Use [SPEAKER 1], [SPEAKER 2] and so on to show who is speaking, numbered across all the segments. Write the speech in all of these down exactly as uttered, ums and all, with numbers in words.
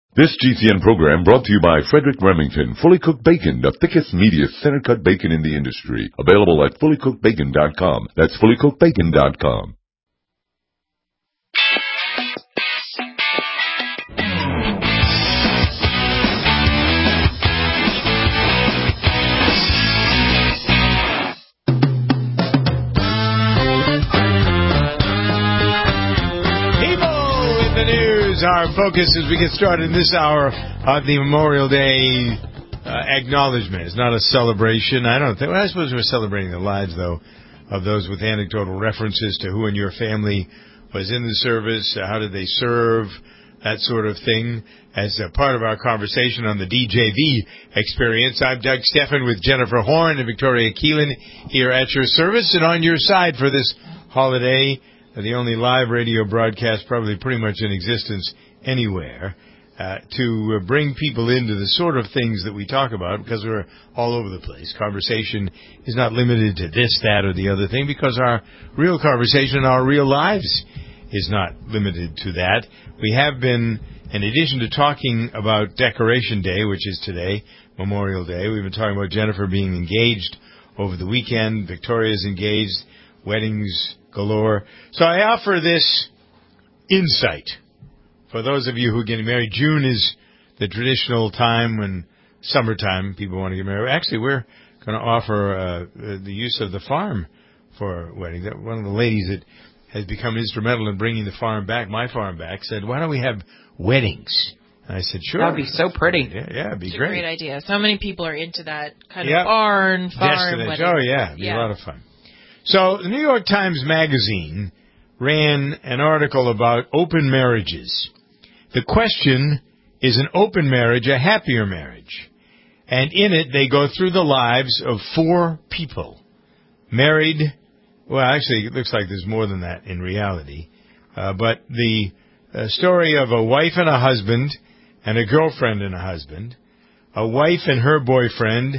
[SPEAKER 1] This G C N program brought to you by Frederick Remington, Fully Cooked Bacon, the thickest, meatiest, center-cut bacon in the industry. Available at fully cooked bacon dot com. That's fully cooked bacon dot com.
[SPEAKER 2] Our focus as we get started in this hour of the Memorial Day uh, acknowledgement. It's not a celebration. I don't think. Well, I suppose we're celebrating the lives, though, of those with anecdotal references to who in your family was in the service, uh, how did they serve, that sort of thing. As a part of our conversation on the D J V experience, I'm Doug Steffen with Jennifer Horn and Victoria Keelan here at your service and on your side for this holiday. The only live radio broadcast probably pretty much in existence anywhere, uh, to uh, bring people into the sort of things that we talk about, because we're all over the place. Conversation is not limited to this, that, or the other thing, because our real conversation, our real lives, is not limited to that. We have been, in addition to talking about Decoration Day, which is today, Memorial Day, we've been talking about Jennifer being engaged over the weekend. Victoria's engaged, weddings galore. So I offer this insight for those of you who are getting married. June is the traditional time when summertime people want to get married. Actually, we're going to offer uh, the use of the farm for weddings. One of the ladies that has become instrumental in bringing the farm back, my farm back, said, "Why don't we have weddings?" And I said, "Sure."
[SPEAKER 3] That would be so pretty.
[SPEAKER 2] Yeah, yeah, it'd be
[SPEAKER 4] it's
[SPEAKER 2] great.
[SPEAKER 4] A great idea. So many people are into that kind
[SPEAKER 2] yep.
[SPEAKER 4] of barn, farm
[SPEAKER 2] wedding.
[SPEAKER 4] wedding.
[SPEAKER 2] Oh, yeah. It'd be
[SPEAKER 4] yeah.
[SPEAKER 2] a lot of fun. So the New York Times Magazine ran an article about open marriages. The question, is an open marriage a happier marriage? And in it, they go through the lives of four people. Married, well, actually, it looks like there's more than that in reality. Uh, but the uh, story of a wife and a husband, and a girlfriend and a husband, a wife and her boyfriend,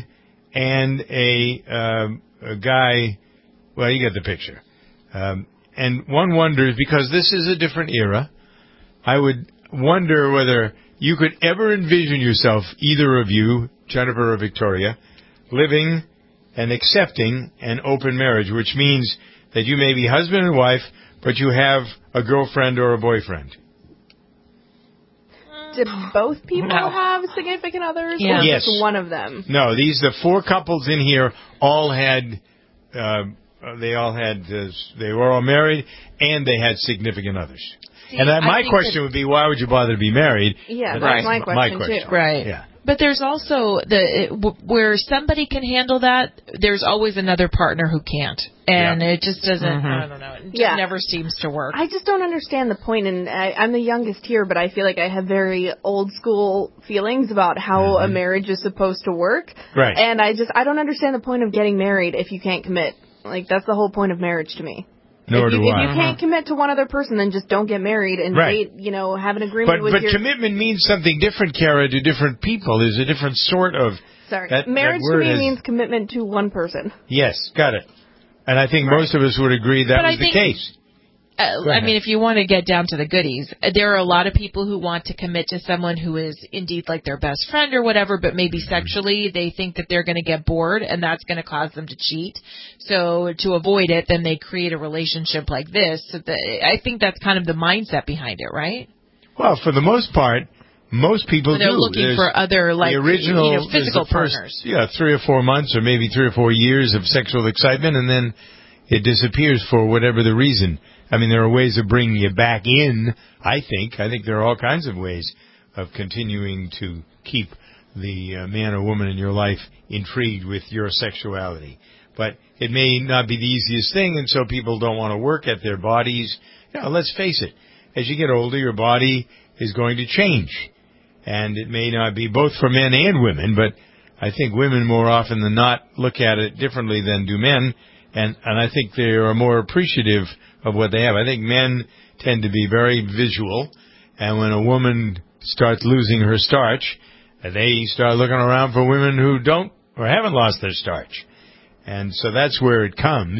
[SPEAKER 2] and a, uh, a guy... Well, you get the picture. Um, and one wonders, because this is a different era, I would wonder whether you could ever envision yourself, either of you, Jennifer or Victoria, living and accepting an open marriage, which means that you may be husband and wife, but you have a girlfriend or a boyfriend.
[SPEAKER 5] Did both people
[SPEAKER 4] no.
[SPEAKER 5] have significant others,
[SPEAKER 4] yeah.
[SPEAKER 5] or
[SPEAKER 2] yes.
[SPEAKER 5] just one of them?
[SPEAKER 2] No, these the four couples in here all had... Uh, Uh, they all had, uh, they were all married, and they had significant others.
[SPEAKER 4] See,
[SPEAKER 2] and that, my question
[SPEAKER 4] that,
[SPEAKER 2] would be, why would you bother to be married?
[SPEAKER 5] Yeah,
[SPEAKER 2] But
[SPEAKER 5] that's
[SPEAKER 2] that's
[SPEAKER 5] my question,
[SPEAKER 2] my question.
[SPEAKER 5] too.
[SPEAKER 4] Right.
[SPEAKER 2] Yeah.
[SPEAKER 4] But there's also the where somebody can handle that. There's always another partner who can't, and
[SPEAKER 2] yeah.
[SPEAKER 4] it just doesn't.
[SPEAKER 2] Mm-hmm.
[SPEAKER 4] I don't know. It just
[SPEAKER 5] yeah.
[SPEAKER 4] never seems to work.
[SPEAKER 5] I just don't understand the point, and I, I'm the youngest here, but I feel like I have very old school feelings about how
[SPEAKER 2] mm-hmm.
[SPEAKER 5] a marriage is supposed to work.
[SPEAKER 2] Right.
[SPEAKER 5] And I just I don't understand the point of getting married if you can't commit. Like, that's the whole point of marriage to me.
[SPEAKER 2] Nor
[SPEAKER 5] if you,
[SPEAKER 2] do
[SPEAKER 5] if
[SPEAKER 2] I.
[SPEAKER 5] you can't commit to one other person, then just don't get married and
[SPEAKER 2] right.
[SPEAKER 5] date, you know, have an agreement
[SPEAKER 2] but,
[SPEAKER 5] with
[SPEAKER 2] but
[SPEAKER 5] your...
[SPEAKER 2] But commitment means something different, Kara, to different people. There's a different sort of...
[SPEAKER 5] Sorry.
[SPEAKER 2] That,
[SPEAKER 5] marriage
[SPEAKER 2] that
[SPEAKER 5] to me
[SPEAKER 2] has,
[SPEAKER 5] means commitment to one person.
[SPEAKER 2] Yes, got it. And I think right. most of us would agree that
[SPEAKER 4] but
[SPEAKER 2] was
[SPEAKER 4] I think,
[SPEAKER 2] the case.
[SPEAKER 4] Uh, I mean, if you want to get down to the goodies, there are a lot of people who want to commit to someone who is indeed like their best friend or whatever, but maybe sexually they think that they're going to get bored and that's going to cause them to cheat. So to avoid it, then they create a relationship like this. So the, I think that's kind of the mindset behind it, right?
[SPEAKER 2] Well, for the most part, most people
[SPEAKER 4] so they're
[SPEAKER 2] do.
[SPEAKER 4] looking
[SPEAKER 2] There's
[SPEAKER 4] for other, like,
[SPEAKER 2] the original,
[SPEAKER 4] you know, physical
[SPEAKER 2] the first,
[SPEAKER 4] partners.
[SPEAKER 2] Yeah, three or four months or maybe three or four years of sexual excitement, and then it disappears for whatever the reason. I mean, there are ways of bringing you back in, I think. I think there are all kinds of ways of continuing to keep the uh, man or woman in your life intrigued with your sexuality. But it may not be the easiest thing, and so people don't want to work at their bodies. You know, let's face it. As you get older, your body is going to change. And it may not be both for men and women, but I think women more often than not look at it differently than do men. And, and I think they are more appreciative of what they have. I think men tend to be very visual, and when a woman starts losing her starch, they start looking around for women who don't or haven't lost their starch. And so that's where it comes.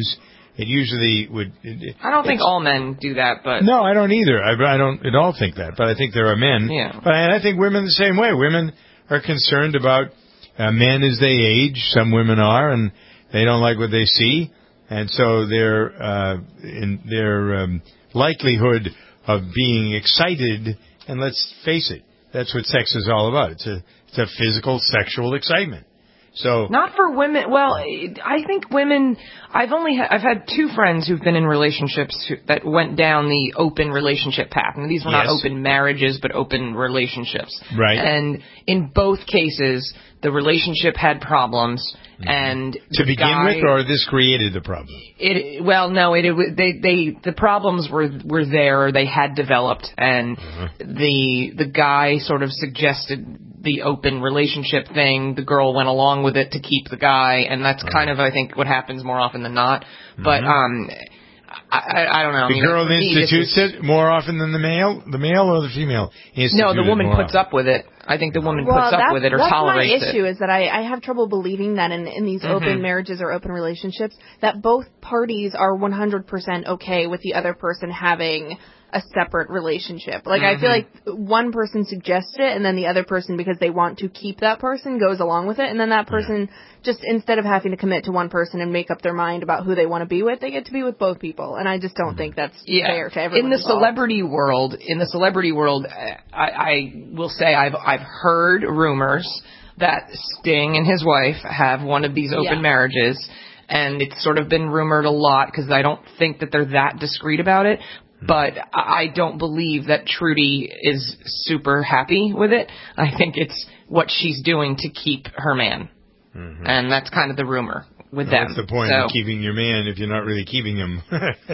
[SPEAKER 2] it usually would. It,
[SPEAKER 3] I don't think all men do that, but
[SPEAKER 2] no, I don't either. I, I don't at all think that, but I think there are men.
[SPEAKER 3] Yeah.
[SPEAKER 2] But and I think women the same way. Women are concerned about uh, men as they age. Some women are, and they don't like what they see, and so their uh, in their um, likelihood of being excited. And let's face it, that's what sex is all about. It's a it's a physical, sexual excitement. So
[SPEAKER 3] not for women. Well, I think women. I've only ha- I've had two friends who've been in relationships who, that went down the open relationship path. And these were
[SPEAKER 2] yes.
[SPEAKER 3] not open marriages, but open relationships.
[SPEAKER 2] Right.
[SPEAKER 3] And in both cases, the relationship had problems.
[SPEAKER 2] Mm-hmm.
[SPEAKER 3] And
[SPEAKER 2] to begin
[SPEAKER 3] guy,
[SPEAKER 2] with, or this created the problem?
[SPEAKER 3] It well, no. It, it they they the problems were were there. Or they had developed, and mm-hmm. the the guy sort of suggested the open relationship thing. The girl went along with it to keep the guy, and that's kind of, I think, what happens more often than not. Mm-hmm. But um, I, I, I don't know.
[SPEAKER 2] The
[SPEAKER 3] I mean,
[SPEAKER 2] girl
[SPEAKER 3] me,
[SPEAKER 2] institutes
[SPEAKER 3] is,
[SPEAKER 2] it more often than the male, the male or the female institutes
[SPEAKER 3] No, the woman
[SPEAKER 2] it more
[SPEAKER 3] puts
[SPEAKER 2] often.
[SPEAKER 3] up with it. I think the woman
[SPEAKER 5] well,
[SPEAKER 3] puts up with it or tolerates it.
[SPEAKER 5] That's my issue, is that I, I have trouble believing that in, in these mm-hmm. open marriages or open relationships, that both parties are one hundred percent okay with the other person having a separate relationship. Like, mm-hmm. I feel like one person suggests it, and then the other person, because they want to keep that person, goes along with it, and then that person, yeah. just instead of having to commit to one person and make up their mind about who they want to be with, they get to be with both people. And I just don't mm-hmm. think that's yeah. fair to everyone
[SPEAKER 3] In the
[SPEAKER 5] involved.
[SPEAKER 3] celebrity world, in the celebrity world, I, I will say I've I've heard rumors that Sting and his wife have one of these open yeah. marriages, and it's sort of been rumored a lot because I don't think that they're that discreet about it. But I don't believe that Trudy is super happy with it. I think it's what she's doing to keep her man. Mm-hmm. And that's kind of the rumor with
[SPEAKER 2] well,
[SPEAKER 3] them.
[SPEAKER 2] That's the point
[SPEAKER 3] so.
[SPEAKER 2] of keeping your man if you're not really keeping him.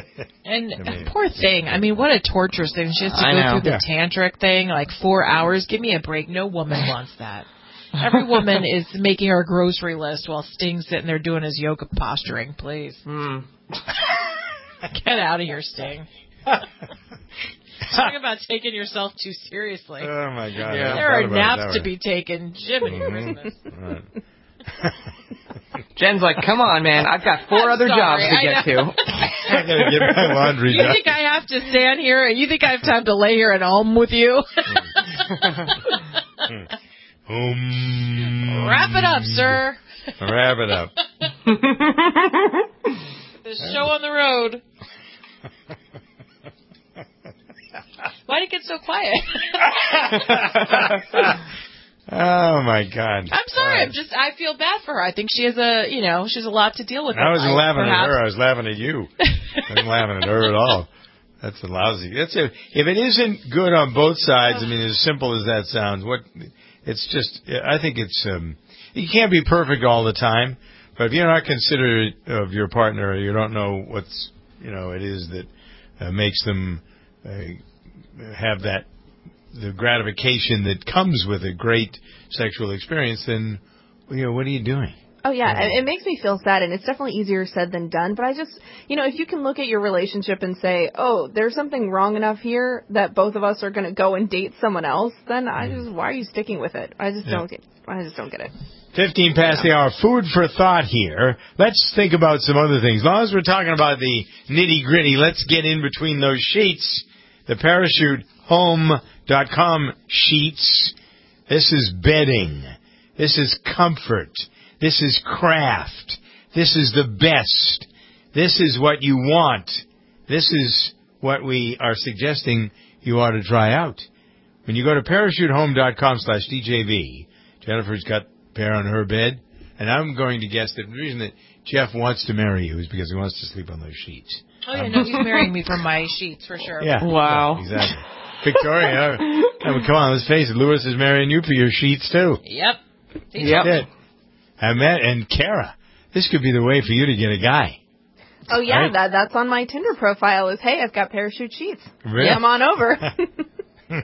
[SPEAKER 4] And I mean, poor thing. I mean, what a torturous thing. She has to
[SPEAKER 3] I
[SPEAKER 4] go
[SPEAKER 3] know.
[SPEAKER 4] through the
[SPEAKER 2] yeah.
[SPEAKER 4] tantric thing, like four hours. Give me a break. No woman wants that. Every woman is making her grocery list while Sting's sitting there doing his yoga posturing. Please.
[SPEAKER 3] Mm.
[SPEAKER 4] Get out of here, Sting. Talk about taking yourself too seriously.
[SPEAKER 2] Oh, my God.
[SPEAKER 3] Yeah.
[SPEAKER 4] There are naps to be taken. Jiminy Christmas.
[SPEAKER 2] Right.
[SPEAKER 3] Jen's like, come on, man. I've got four
[SPEAKER 4] I'm
[SPEAKER 3] other
[SPEAKER 4] sorry,
[SPEAKER 3] jobs to get to.
[SPEAKER 2] I got to get my laundry
[SPEAKER 4] You
[SPEAKER 2] done.
[SPEAKER 4] think I have to stand here and you think I have time to lay here at home with you?
[SPEAKER 2] um,
[SPEAKER 4] Wrap it up, sir.
[SPEAKER 2] Wrap it up.
[SPEAKER 4] The show on the road. Why did it get so quiet?
[SPEAKER 2] Oh, my God.
[SPEAKER 4] I'm sorry. I'm just, I feel bad for her. I think she has a, you know, she has a lot to deal with.
[SPEAKER 2] I wasn't
[SPEAKER 4] life,
[SPEAKER 2] laughing
[SPEAKER 4] perhaps.
[SPEAKER 2] at her. I was laughing at you. I wasn't laughing at her at all. That's a lousy. That's a, if it isn't good on both sides, I mean, as simple as that sounds, what, it's just, I think it's, um, you can't be perfect all the time, but if you're not considerate of your partner, you don't know what's, you know, it is that uh, makes them uh, have that, the gratification that comes with a great sexual experience, then, you know, what are you doing?
[SPEAKER 5] Oh, yeah. It makes me feel sad, and it's definitely easier said than done. But I just, you know, if you can look at your relationship and say, oh, there's something wrong enough here that both of us are going to go and date someone else, then I just, why are you sticking with it? I just yeah. don't get I just don't get it.
[SPEAKER 2] fifteen past the hour. Food for thought here. Let's think about some other things. As long as we're talking about the nitty-gritty, let's get in between those sheets. The parachute home dot com sheets. This is bedding. This is comfort. This is craft. This is the best. This is what you want. This is what we are suggesting you ought to try out. When you go to parachute home dot com slash D J V, Jennifer's got a pair on her bed, and I'm going to guess that the reason that Jeff wants to marry you is because he wants to sleep on those sheets.
[SPEAKER 4] Oh, yeah, no, he's marrying me for my sheets, for sure.
[SPEAKER 2] Yeah.
[SPEAKER 3] Wow.
[SPEAKER 2] Yeah, exactly. Victoria, I mean, come on, let's face it, Lewis is marrying you for your sheets, too.
[SPEAKER 4] Yep. He's
[SPEAKER 3] Yep.
[SPEAKER 2] It. I met, and Kara, this could be the way for you to get a guy.
[SPEAKER 5] Oh, yeah,
[SPEAKER 2] Right?
[SPEAKER 5] that that's on my Tinder profile is, hey, I've got parachute sheets.
[SPEAKER 2] Really?
[SPEAKER 5] Come on over.
[SPEAKER 2] Come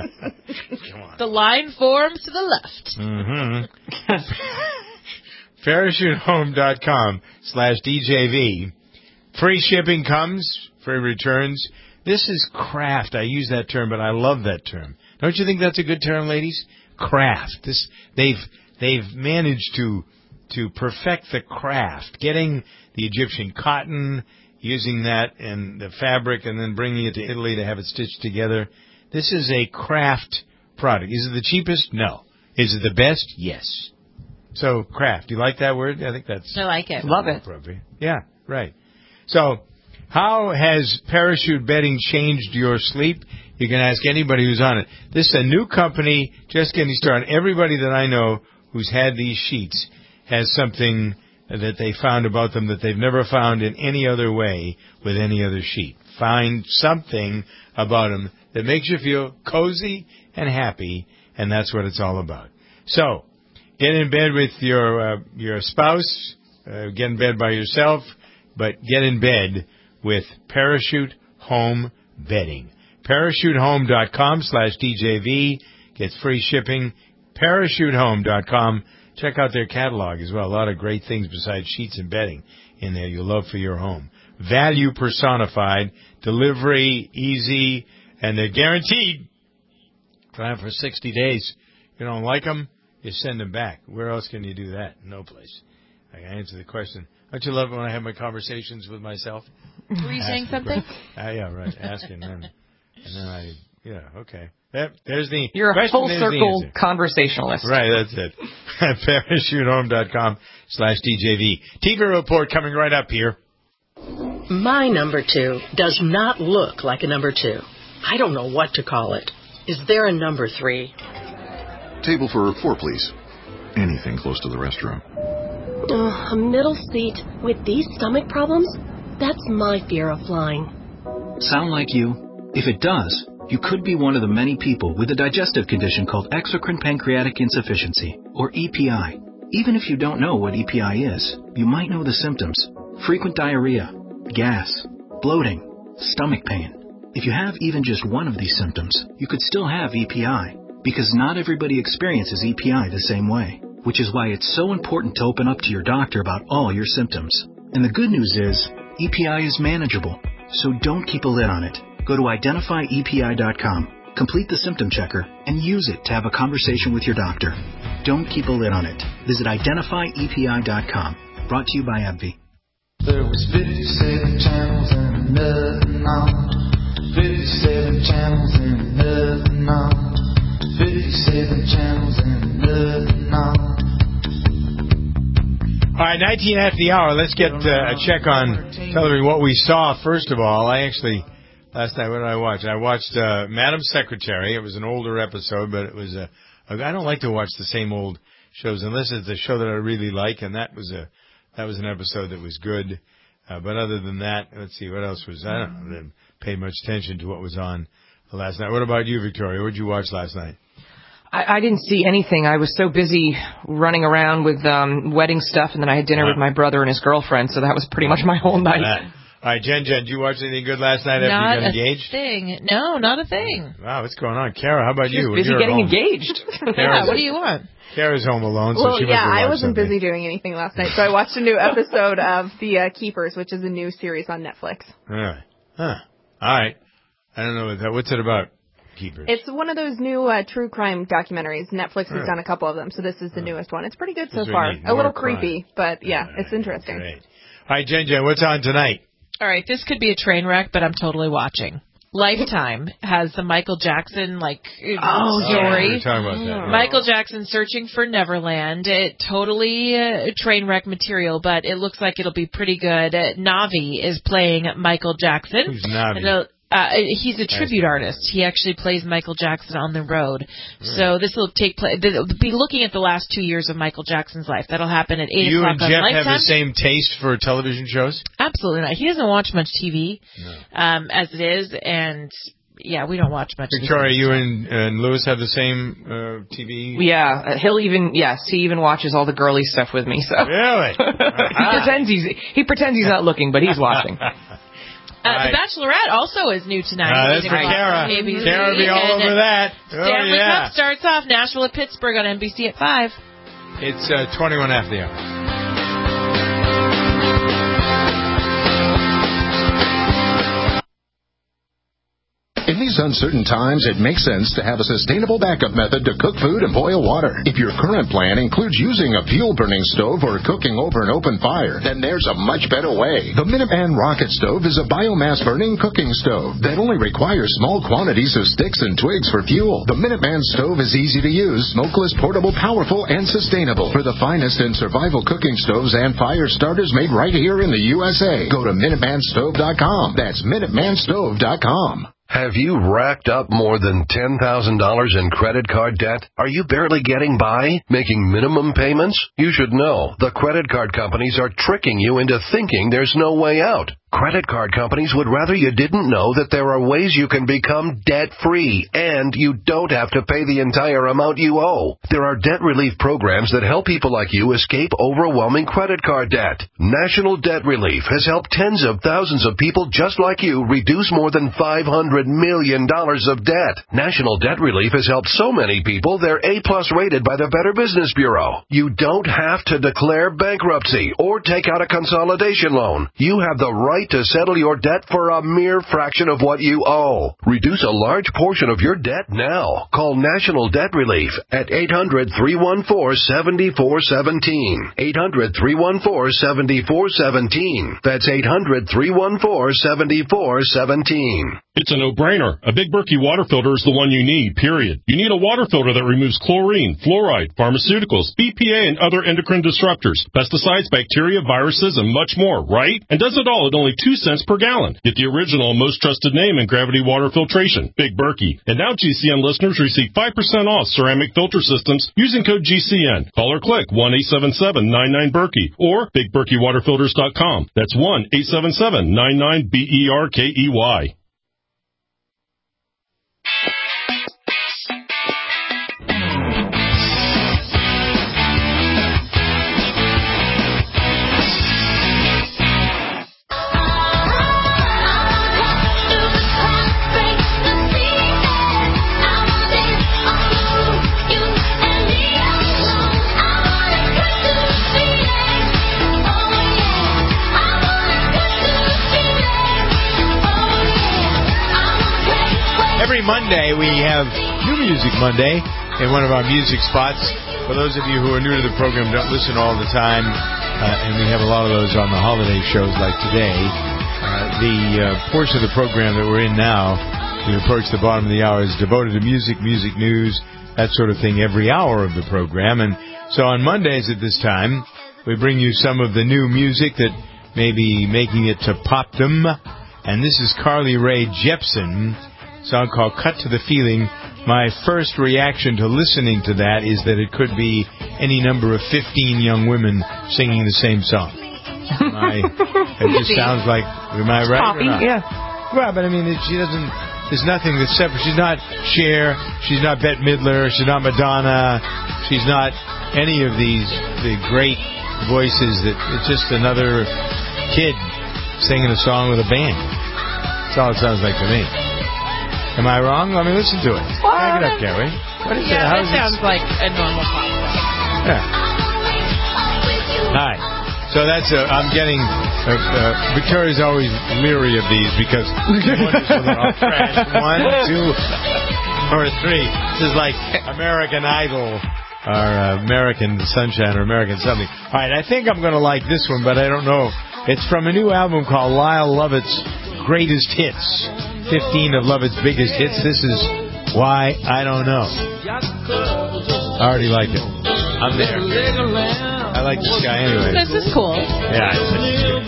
[SPEAKER 2] on.
[SPEAKER 4] The line forms to the left.
[SPEAKER 2] Mm-hmm. parachute home dot com slash D J V. Free shipping comes, free returns. This is craft. I use that term, but I love that term. Don't you think that's a good term, ladies? Craft. This they've they've managed to to perfect the craft, getting the Egyptian cotton using that and the fabric and then bringing it to Italy to have it stitched together. This is a craft product. Is it the cheapest? No. Is it the best? Yes. So, craft. Do you like that word? I think that's...
[SPEAKER 4] I like it.
[SPEAKER 3] Love it.
[SPEAKER 2] Appropriate. Yeah, right. So, how has parachute bedding changed your sleep? You can ask anybody who's on it. This is a new company just getting started. Everybody that I know who's had these sheets has something that they found about them that they've never found in any other way with any other sheet. Find something about them that makes you feel cozy and happy, and that's what it's all about. So, get in bed with your uh, your spouse, uh, get in bed by yourself, but get in bed with Parachute Home Bedding. ParachuteHome.com slash DJV gets free shipping. ParachuteHome dot com. Check out their catalog as well. A lot of great things besides sheets and bedding in there you'll love for your home. Value personified, delivery easy, and they're guaranteed. Try them for sixty days. If you don't like them, you send them back. Where else can you do that? No place. I can answer the question. Don't you love it when I have my conversations with myself?
[SPEAKER 4] Were you saying something?
[SPEAKER 2] Ah, yeah, right. Asking them. And then I, yeah, okay. Yep, there's the
[SPEAKER 3] You're a
[SPEAKER 2] question,
[SPEAKER 3] full
[SPEAKER 2] there's the
[SPEAKER 3] circle
[SPEAKER 2] answer.
[SPEAKER 3] conversationalist.
[SPEAKER 2] Right, that's it. ParachuteHome.com slash DJV. T V report coming right up here.
[SPEAKER 6] My number two does not look like a number two. I don't know what to call it. Is there a number three?
[SPEAKER 7] Table for four, please. Anything close to the restroom.
[SPEAKER 8] Uh, a middle seat with these stomach problems? That's my fear of flying.
[SPEAKER 9] Sound like you? If it does, you could be one of the many people with a digestive condition called exocrine pancreatic insufficiency, or E P I. Even if you don't know what E P I is, you might know the symptoms. Frequent diarrhea, gas, bloating, stomach pain. If you have even just one of these symptoms, you could still have E P I, because not everybody experiences E P I the same way, which is why it's so important to open up to your doctor about all your symptoms. And the good news is, E P I is manageable, so don't keep a lid on it. Go to identify E P I dot com, complete the symptom checker, and use it to have a conversation with your doctor. Don't keep a lid on it. Visit identify E P I dot com. Brought to you by AbbVie.
[SPEAKER 10] There was fifty-seven channels and nothing on. fifty-seven channels and nothing on. fifty-seven channels and nothing on.
[SPEAKER 2] All right, nineteen after the hour. Let's get uh, a check on television. What we saw, first of all, I actually, last night, what did I watch? I watched uh, Madam Secretary. It was an older episode, but it was a, a, I don't like to watch the same old shows unless it's a show that I really like, and that was a, that was an episode that was good. Uh, but other than that, let's see, what else was, I don't know, I didn't pay much attention to what was on last night. What about you, Victoria? What did you watch last night?
[SPEAKER 3] I, I didn't see anything. I was so busy running around with um wedding stuff, and then I had dinner
[SPEAKER 2] Uh-huh.
[SPEAKER 3] with my brother and his girlfriend, so that was pretty much my whole night.
[SPEAKER 2] All right, Jen, Jen, did you watch anything good last night after
[SPEAKER 4] Not
[SPEAKER 2] you got
[SPEAKER 4] a
[SPEAKER 2] engaged?
[SPEAKER 4] thing. No, not a thing.
[SPEAKER 2] Wow, what's going on? Kara, how about
[SPEAKER 3] She was
[SPEAKER 2] you? When
[SPEAKER 3] busy
[SPEAKER 2] you're at
[SPEAKER 3] getting
[SPEAKER 2] home?
[SPEAKER 3] engaged.
[SPEAKER 4] Yeah, what do you want?
[SPEAKER 2] Kara's home alone, so
[SPEAKER 5] Well,
[SPEAKER 2] she must
[SPEAKER 5] yeah,
[SPEAKER 2] have
[SPEAKER 5] I
[SPEAKER 2] watched
[SPEAKER 5] wasn't
[SPEAKER 2] something.
[SPEAKER 5] busy doing anything last night, so I watched a new episode of The uh, Keepers, which is a new series on Netflix.
[SPEAKER 2] All right. Huh. All right. I don't know what that, what's it about, Keepers?
[SPEAKER 5] It's one of those new uh, true crime documentaries. Netflix has
[SPEAKER 2] Huh.
[SPEAKER 5] done a couple of them, so this is the newest one. It's pretty good so
[SPEAKER 2] That's
[SPEAKER 5] far.
[SPEAKER 2] really neat.
[SPEAKER 5] A little
[SPEAKER 2] More crime.
[SPEAKER 5] creepy, but yeah,
[SPEAKER 2] All
[SPEAKER 5] it's
[SPEAKER 2] right.
[SPEAKER 5] interesting.
[SPEAKER 2] Great. All right, Jen, Jen, what's on tonight?
[SPEAKER 4] All right, this could be a train wreck, but I'm totally watching. Lifetime has the Michael Jackson, like,
[SPEAKER 3] Oh, yeah.
[SPEAKER 2] We
[SPEAKER 4] story.
[SPEAKER 2] were talking about that. yeah.
[SPEAKER 4] Michael Jackson searching for Neverland. It totally uh, train wreck material, but it looks like it'll be pretty good. Uh, Navi is playing Michael Jackson.
[SPEAKER 2] Who's Navi?
[SPEAKER 4] It'll- Uh, he's a tribute artist. He actually plays Michael Jackson on the road. So this will take place. They'll be looking at the last two years of Michael Jackson's life. That'll happen at eight
[SPEAKER 2] You
[SPEAKER 4] o'clock
[SPEAKER 2] and
[SPEAKER 4] on
[SPEAKER 2] Jeff
[SPEAKER 4] Lifetime.
[SPEAKER 2] have the same taste for television shows?
[SPEAKER 4] Absolutely not. He doesn't watch much T V
[SPEAKER 2] No.
[SPEAKER 4] um, as it is, and yeah, we don't watch much.
[SPEAKER 2] Victoria,
[SPEAKER 4] T V.
[SPEAKER 2] you and, and Lewis have the same uh, T V?
[SPEAKER 3] Yeah, uh, he'll even yes, he even watches all the girly stuff with me. So
[SPEAKER 2] Really?
[SPEAKER 3] he pretends he's he pretends he's not looking, but he's watching.
[SPEAKER 4] Uh,
[SPEAKER 2] Right.
[SPEAKER 4] The Bachelorette also is new tonight.
[SPEAKER 2] Uh, that's
[SPEAKER 4] eight
[SPEAKER 2] for
[SPEAKER 4] o'clock
[SPEAKER 2] Kara.
[SPEAKER 4] on A B C.
[SPEAKER 2] Kara will be all
[SPEAKER 4] And
[SPEAKER 2] over that. Oh,
[SPEAKER 4] Stanley
[SPEAKER 2] yeah.
[SPEAKER 4] Cup starts off Nashville at Pittsburgh on N B C at five.
[SPEAKER 2] It's uh, twenty-one after the hour.
[SPEAKER 7] In these
[SPEAKER 11] these uncertain times, it makes sense to have a sustainable backup method to cook food and boil water. If your current plan includes using a fuel-burning stove or cooking over an open fire, then there's a much better way. The Minuteman Rocket Stove is a biomass-burning cooking stove that only requires small quantities of sticks and twigs for fuel. The Minuteman Stove is easy to use, smokeless, portable, powerful, and sustainable. For the finest in survival cooking stoves and fire starters made right here in the U S A, go to Minuteman Stove dot com. That's Minuteman Stove dot com.
[SPEAKER 12] Have you racked up more than ten thousand dollars in credit card debt? Are you barely getting by, making minimum payments? You should know, the credit card companies are tricking you into thinking there's no way out. Credit card companies would rather you didn't know that there are ways you can become debt-free, and you don't have to pay the entire amount you owe. There are debt relief programs that help people like you escape overwhelming credit card debt. National Debt Relief has helped tens of thousands of people just like you reduce more than five hundred million dollars of debt. National Debt Relief has helped so many people they're A-plus rated by the Better Business Bureau. You don't have to declare bankruptcy or take out a consolidation loan. You have the right to settle your debt for a mere fraction of what you owe. Reduce a large portion of your debt now. Call National Debt Relief at eight hundred, three one four, seven four one seven. eight hundred, three one four, seven four one seven. That's eight hundred, three one four, seven four one seven.
[SPEAKER 13] It's a no-brainer. A Big Berkey water filter is the one you need, period. You need a water filter that removes chlorine, fluoride, pharmaceuticals, B P A, and other endocrine disruptors, pesticides, bacteria, viruses, and much more, right? And does it all at only two cents per gallon. Get the original, most trusted name in gravity water filtration, Big Berkey. And now G C N listeners receive five percent off ceramic filter systems using code G C N. Call or click one eight seven seven, nine nine, Berkey or big berkey water filters dot com. That's one eight seven seven, nine nine, B E R K E Y.
[SPEAKER 2] Every Monday we have New Music Monday in one of our music spots. For those of you who are new to the program, don't listen all the time, uh, and we have a lot of those on the holiday shows like today. Uh, the uh, portion of the program that we're in now, we approach the bottom of the hour, is devoted to music, music news, that sort of thing every hour of the program. And so on Mondays at this time, we bring you some of the new music that may be making it to popdom. And this is Carly Rae Jepsen, song called Cut to the Feeling. My first reaction to listening to that is that it could be any number of fifteen young women singing the same song. I, it just sounds like, am I right
[SPEAKER 3] Poppy,
[SPEAKER 2] or not?
[SPEAKER 3] yeah.
[SPEAKER 2] Well, but I mean, it, she doesn't, there's nothing that's separate. She's not Cher, she's not Bette Midler, she's not Madonna, she's not any of these, the great voices that, it's just another kid singing a song with a band. That's all it sounds like to me. Am I wrong? Let me listen to it.
[SPEAKER 4] Well,
[SPEAKER 2] Back it up, Gary. What is
[SPEAKER 4] yeah,
[SPEAKER 2] it? How
[SPEAKER 4] that
[SPEAKER 2] is
[SPEAKER 4] sounds
[SPEAKER 2] it?
[SPEAKER 4] like a normal pop song.
[SPEAKER 2] Yeah. Hi. So that's, uh, I'm getting, uh, uh, Victoria's always leery of these because she wonders whether I'll trash one, two, or three. This is like American Idol or uh, American Sunshine or American something. All right, I think I'm going to like this one, but I don't know. It's from a new album called Lyle Lovett's Greatest Hits. fifteen of Lovett's biggest hits. This is Why I Don't Know. I already like it. I'm there. I like this guy anyway.
[SPEAKER 4] This is cool.
[SPEAKER 2] Yeah, I think it's good.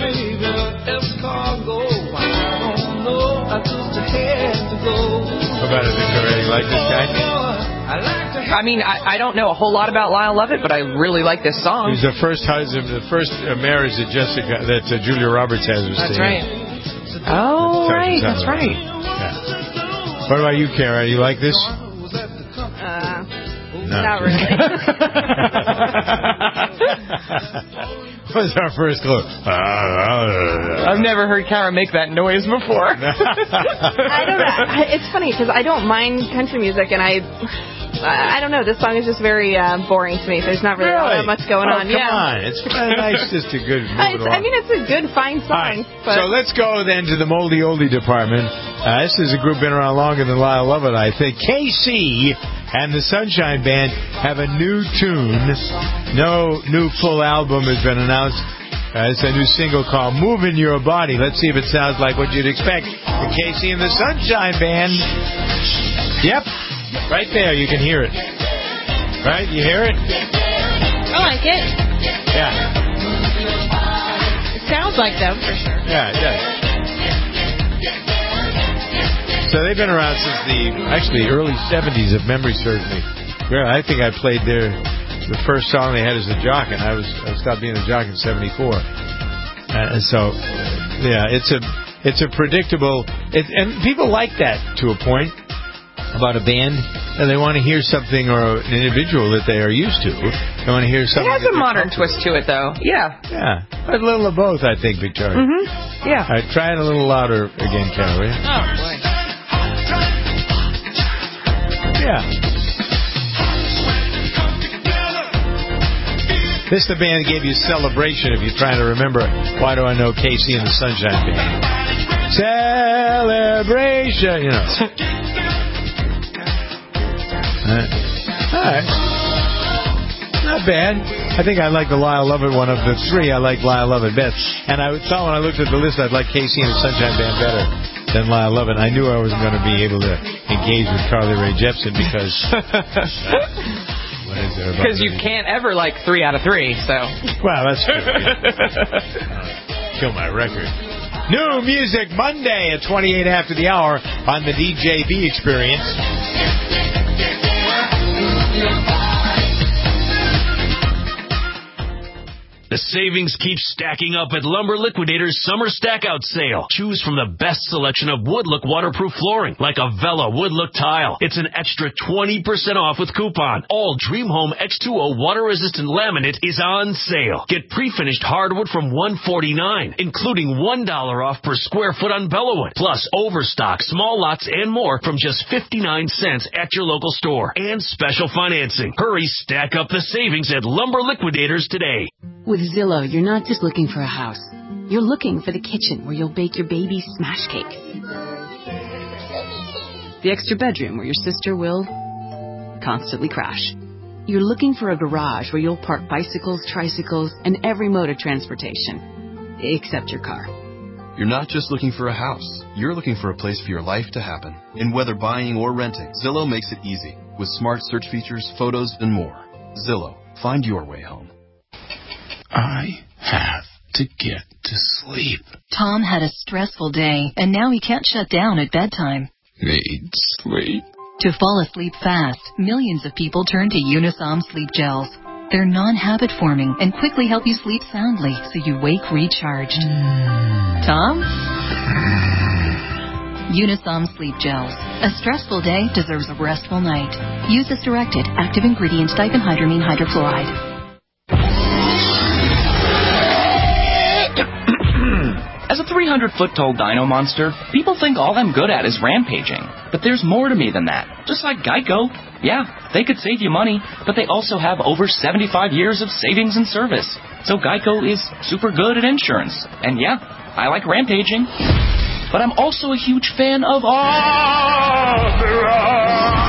[SPEAKER 2] How about it, Victoria? You like this guy?
[SPEAKER 3] I mean, I, I don't know a whole lot about Lyle Lovett, but I really like this song.
[SPEAKER 2] He's the first husband, the first uh, marriage that Jessica, that uh, Julia Roberts has with
[SPEAKER 3] That's
[SPEAKER 2] Sting.
[SPEAKER 3] right. Oh, right, that's right.
[SPEAKER 2] Yeah. What about you, Kara? You like this?
[SPEAKER 5] Uh,
[SPEAKER 2] no.
[SPEAKER 5] Not really.
[SPEAKER 2] What's our first clue?
[SPEAKER 3] I've never heard Kara make that noise before.
[SPEAKER 5] I don't know. It's funny because I don't mind country music, and I I, I don't know. This song is just very uh, boring to me. There's not really, really? all that much going
[SPEAKER 2] oh,
[SPEAKER 5] on.
[SPEAKER 2] Come
[SPEAKER 5] yeah.
[SPEAKER 2] on, it's nice, just a good.
[SPEAKER 5] It's, I mean, it's a good, fine song.
[SPEAKER 2] Right.
[SPEAKER 5] But...
[SPEAKER 2] So let's go then to the moldy oldie department. Uh, this is a group been around longer than Lyle Lovett, I think. K C and the Sunshine Band have a new tune. No new full album has been announced. Uh, it's a new single called Moving Your Body. Let's see if it sounds like what you'd expect. The K C and the Sunshine Band. Yep. Right there. You can hear it. Right? You hear it?
[SPEAKER 4] I like it.
[SPEAKER 2] Yeah.
[SPEAKER 4] It sounds like them, for sure.
[SPEAKER 2] Yeah, it does. So they've been around since the, actually, early seventies, if memory serves me. Yeah, I think I played their... The first song they had is a jock, and I was I stopped being a jock in seventy-four. Uh, and so, yeah, it's a it's a predictable, it, and people like that to a point about a band, and they want to hear something or an individual that they are used to. They want to hear something.
[SPEAKER 3] It has a modern twist to it, though. Yeah.
[SPEAKER 2] Yeah, a little of both, I think, Victoria.
[SPEAKER 3] Mm-hmm. Yeah.
[SPEAKER 2] All right, try it a little louder again, Carol. Will you?
[SPEAKER 4] Oh boy.
[SPEAKER 2] Yeah. This the band that gave you Celebration if you're trying to remember Why Do I Know K C and the Sunshine Band. Celebration, you know. All right. All right. Not bad. I think I like the Lyle Lovett one of the three. I like Lyle Lovett best. And I thought when I looked at the list, I'd like K C and the Sunshine Band better than Lyle Lovett. I knew I wasn't going to be able to engage with Carly Rae Jepsen because...
[SPEAKER 3] Because you can't ever like three out of three, so.
[SPEAKER 2] Well, that's good. Kill my record. New Music Monday at twenty-eight after the hour on the D J B Experience.
[SPEAKER 14] The savings keep stacking up at Lumber Liquidators Summer Stack Out Sale. Choose from the best selection of Woodlook waterproof flooring, like a Vela Woodlook tile. It's an extra twenty percent off with coupon. All Dream Home X two O water-resistant laminate is on sale. Get pre-finished hardwood from one forty-nine, including one dollar off per square foot on Bellawood. Plus overstock, small lots, and more from just fifty-nine cents at your local store. And special financing. Hurry, stack up the savings at Lumber Liquidators today.
[SPEAKER 15] With Zillow, you're not just looking for a house. You're looking for the kitchen where you'll bake your baby's smash cake. The extra bedroom where your sister will constantly crash. You're looking for a garage where you'll park bicycles, tricycles, and every mode of transportation, except your car.
[SPEAKER 16] You're not just looking for a house. You're looking for a place for your life to happen. And whether buying or renting, Zillow makes it easy with smart search features, photos, and more. Zillow. Find your way home.
[SPEAKER 17] I have to get to sleep.
[SPEAKER 18] Tom had a stressful day, and now he can't shut down at bedtime.
[SPEAKER 17] Need sleep.
[SPEAKER 18] To fall asleep fast, millions of people turn to Unisom Sleep Gels. They're non-habit forming and quickly help you sleep soundly so you wake recharged. Mm. Tom? Unisom Sleep Gels. A stressful day deserves a restful night. Use as directed. Active ingredient diphenhydramine hydrochloride.
[SPEAKER 19] As a three hundred foot tall dino monster, people think all I'm good at is rampaging. But there's more to me than that. Just like Geico. Yeah, they could save you money, but they also have over seventy-five years of savings and service. So Geico is super good at insurance. And yeah, I like rampaging. But I'm also a huge fan of opera.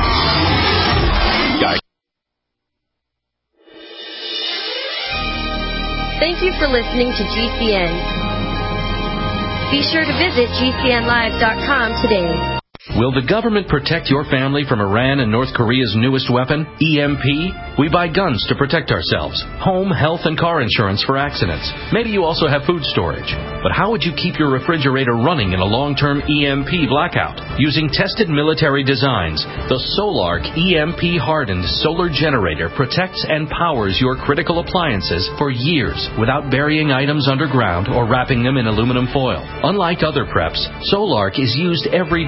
[SPEAKER 20] Thank you for listening to G C N. Be sure to visit G C N live dot com today.
[SPEAKER 21] Will the government protect your family from Iran and North Korea's newest weapon, E M P? We buy guns to protect ourselves, home, health, and car insurance for accidents. Maybe you also have food storage. But how would you keep your refrigerator running in a long-term E M P blackout? Using tested military designs, the Solark E M P-hardened solar generator protects and powers your critical appliances for years without burying items underground or wrapping them in aluminum foil. Unlike other preps, Solark is used every day to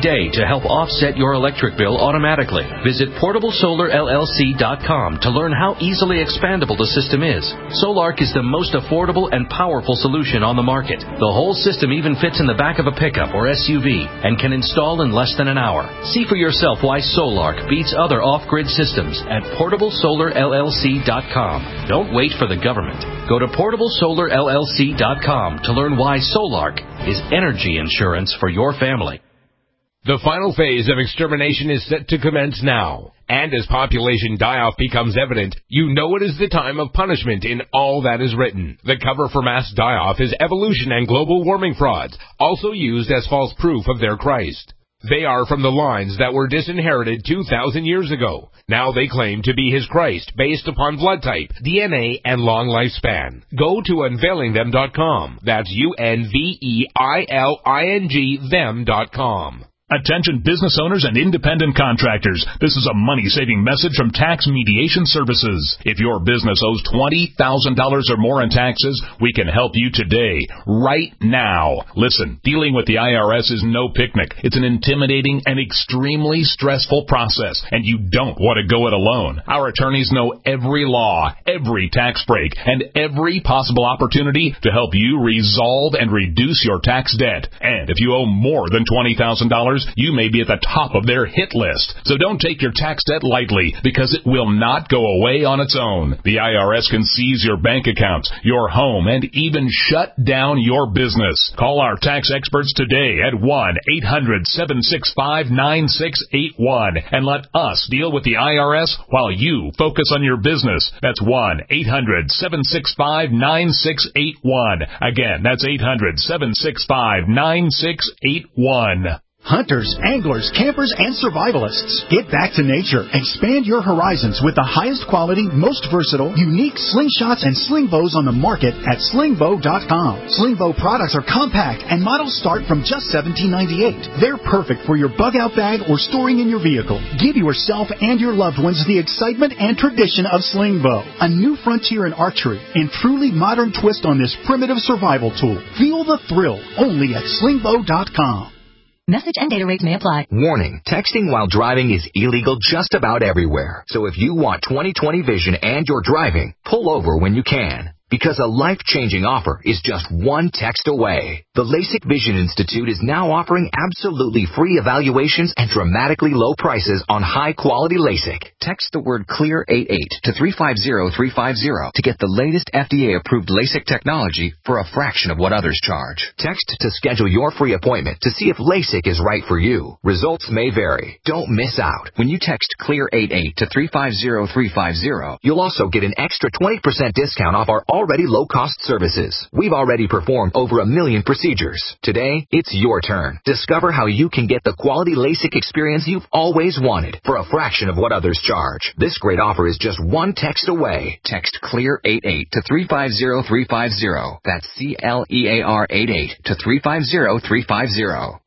[SPEAKER 21] help offset your electric bill automatically. Visit portable solar L L C dot com to learn how easily expandable the system is. Solark is the most affordable and powerful solution on the market. The whole system even fits in the back of a pickup or S U V and can install in less than an hour. See for yourself why Solark beats other off-grid systems at portable solar L L C dot com. Don't wait for the government. Go to portable solar L L C dot com to learn why Solark is energy insurance for your family.
[SPEAKER 1] The final phase of extermination is set to commence now. And as population die-off becomes evident, you know it is the time of punishment in all that is written. The cover for mass die-off is evolution and global warming frauds, also used as false proof of their Christ. They are from the lines that were disinherited two thousand years ago. Now they claim to be his Christ based upon blood type, D N A, and long lifespan. Go to unveiling them dot com. That's U N V E I L I N G them dot com.
[SPEAKER 22] Attention business owners and independent contractors. This is a money-saving message from Tax Mediation Services. If your business owes twenty thousand dollars or more in taxes, we can help you today, right now. Listen, dealing with the I R S is no picnic. It's an intimidating and extremely stressful process, and you don't want to go it alone. Our attorneys know every law, every tax break, and every possible opportunity to help you resolve and reduce your tax debt. And if you owe more than twenty thousand dollars, you may be at the top of their hit list. So don't take your tax debt lightly, because it will not go away on its own. The I R S can seize your bank accounts, your home, and even shut down your business. Call our tax experts today at one eight hundred seven six five nine six eight one and let us deal with the I R S while you focus on your business. That's one eight hundred seven six five nine six eight one. Again, that's eight hundred seven six five nine six eight one.
[SPEAKER 23] Hunters, anglers, campers, and survivalists. Get back to nature. Expand your horizons with the highest quality, most versatile, unique slingshots and sling bows on the market at sling bow dot com. Sling bow products are compact and models start from just seventeen ninety-eight. They're perfect for your bug out bag or storing in your vehicle. Give yourself and your loved ones the excitement and tradition of sling bow, a new frontier in archery and truly modern twist on this primitive survival tool. Feel the thrill only at sling bow dot com.
[SPEAKER 24] Message and data rates may apply.
[SPEAKER 25] Warning, texting while driving is illegal just about everywhere. So if you want twenty twenty vision and you're driving, pull over when you can. Because a life-changing offer is just one text away. The LASIK Vision Institute is now offering absolutely free evaluations and dramatically low prices on high-quality LASIK. Text the word CLEAR eighty-eight to three five zero three five zero to get the latest F D A-approved LASIK technology for a fraction of what others charge. Text to schedule your free appointment to see if LASIK is right for you. Results may vary. Don't miss out. When you text CLEAR eighty-eight to three five zero three five zero, you'll also get an extra twenty percent discount off our already low-cost services. We've already performed over a million procedures. Today, it's your turn. Discover how you can get the quality LASIK experience you've always wanted for a fraction of what others charge. This great offer is just one text away. Text CLEAR eighty-eight to three five zero three five zero. That's C L E A R eighty-eight to three five zero three five zero.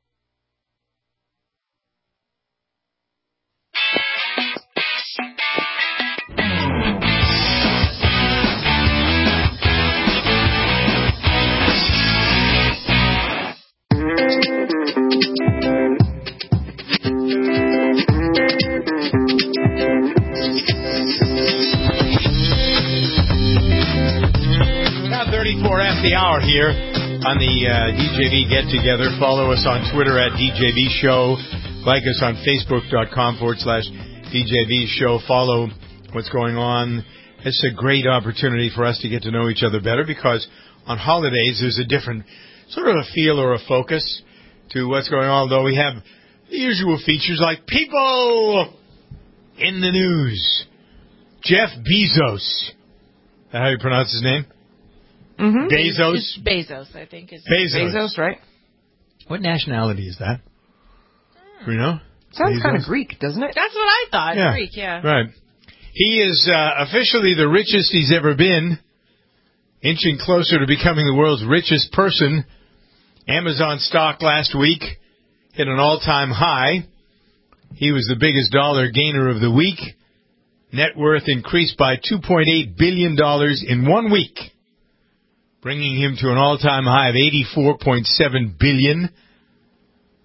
[SPEAKER 2] thirty-four after the hour here on the uh, D J V get-together. Follow us on Twitter at D J V Show. Like us on Facebook.com forward slash DJV Show. Follow what's going on. It's a great opportunity for us to get to know each other better, because on holidays there's a different sort of a feel or a focus to what's going on, although we have the usual features like people in the news. Jeff Bezos. Is that how you pronounce his name?
[SPEAKER 4] Mm-hmm.
[SPEAKER 2] Bezos?
[SPEAKER 4] It's Bezos, I think. Is
[SPEAKER 2] Bezos.
[SPEAKER 3] Bezos, right?
[SPEAKER 2] What nationality is that? Do you know?
[SPEAKER 3] Sounds
[SPEAKER 2] Bezos?
[SPEAKER 3] kind of Greek, doesn't it?
[SPEAKER 4] That's what I thought.
[SPEAKER 2] Yeah.
[SPEAKER 4] Greek, yeah.
[SPEAKER 2] Right. He is uh, officially the richest he's ever been, inching closer to becoming the world's richest person. Amazon stock last week hit an all-time high. He was the biggest dollar gainer of the week. Net worth increased by two point eight billion dollars in one week, bringing him to an all-time high of eighty-four point seven billion dollars.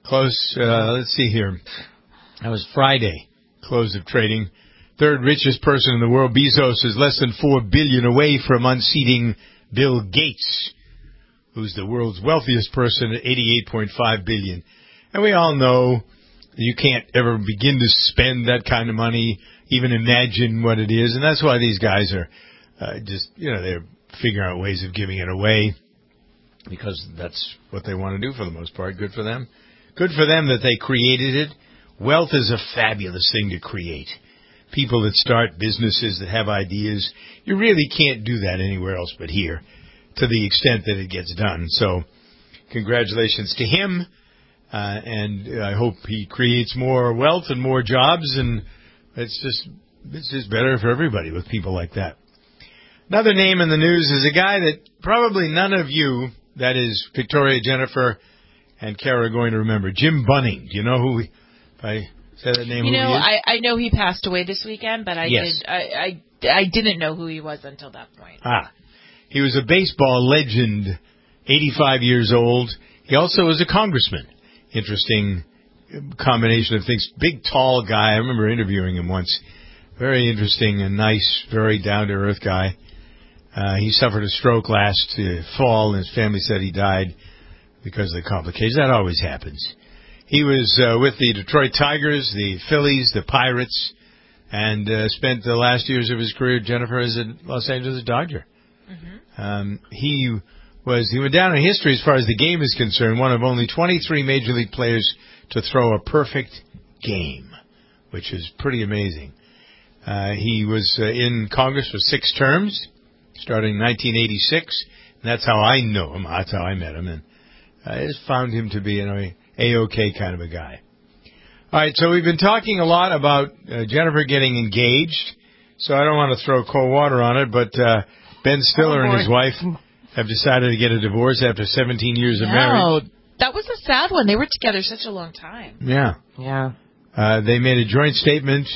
[SPEAKER 2] Close, uh, let's see here. That was Friday, close of trading. Third richest person in the world, Bezos, is less than four billion dollars away from unseating Bill Gates, who's the world's wealthiest person at eighty-eight point five billion dollars. And we all know you can't ever begin to spend that kind of money, even imagine what it is. And that's why these guys are uh, just, you know, they're figuring out ways of giving it away because that's what they want to do for the most part. Good for them. Good for them that they created it. Wealth is a fabulous thing to create. People that start businesses that have ideas, you really can't do that anywhere else but here to the extent that it gets done. So congratulations to him, uh, and I hope he creates more wealth and more jobs, and it's just it's just better for everybody with people like that. Another name in the news is a guy that probably none of you, that is Victoria, Jennifer, and Kara, are going to remember. Jim Bunning. Do you know who we... If I say that name,
[SPEAKER 4] you
[SPEAKER 2] who
[SPEAKER 4] know,
[SPEAKER 2] he is?
[SPEAKER 4] I, I know he passed away this weekend, but I
[SPEAKER 2] Yes.
[SPEAKER 4] did I, I I didn't know who he was until that point.
[SPEAKER 2] Ah, he was a baseball legend, eighty-five years old. He also was a congressman. Interesting combination of things. Big, tall guy. I remember interviewing him once. Very interesting and nice, very down-to-earth guy. Uh, he suffered a stroke last uh, fall, and his family said he died because of the complications. That always happens. He was uh, with the Detroit Tigers, the Phillies, the Pirates, and uh, spent the last years of his career, Jennifer, as a Los Angeles Dodger. Mm-hmm. Um, he was he went down in history as far as the game is concerned, one of only twenty-three Major League players to throw a perfect game, which is pretty amazing. Uh, he was uh, in Congress for six terms, starting in nineteen eighty-six, and that's how I know him. That's how I met him, and I just found him to be, you know, A-OK kind of a guy. All right, so we've been talking a lot about uh, Jennifer getting engaged, so I don't want to throw cold water on it, but uh, Ben Stiller oh, and his wife have decided to get a divorce after seventeen years of
[SPEAKER 4] no,
[SPEAKER 2] marriage.
[SPEAKER 4] That was a sad one. They were together such a long time.
[SPEAKER 2] Yeah.
[SPEAKER 3] Yeah.
[SPEAKER 2] Uh, they made a joint statement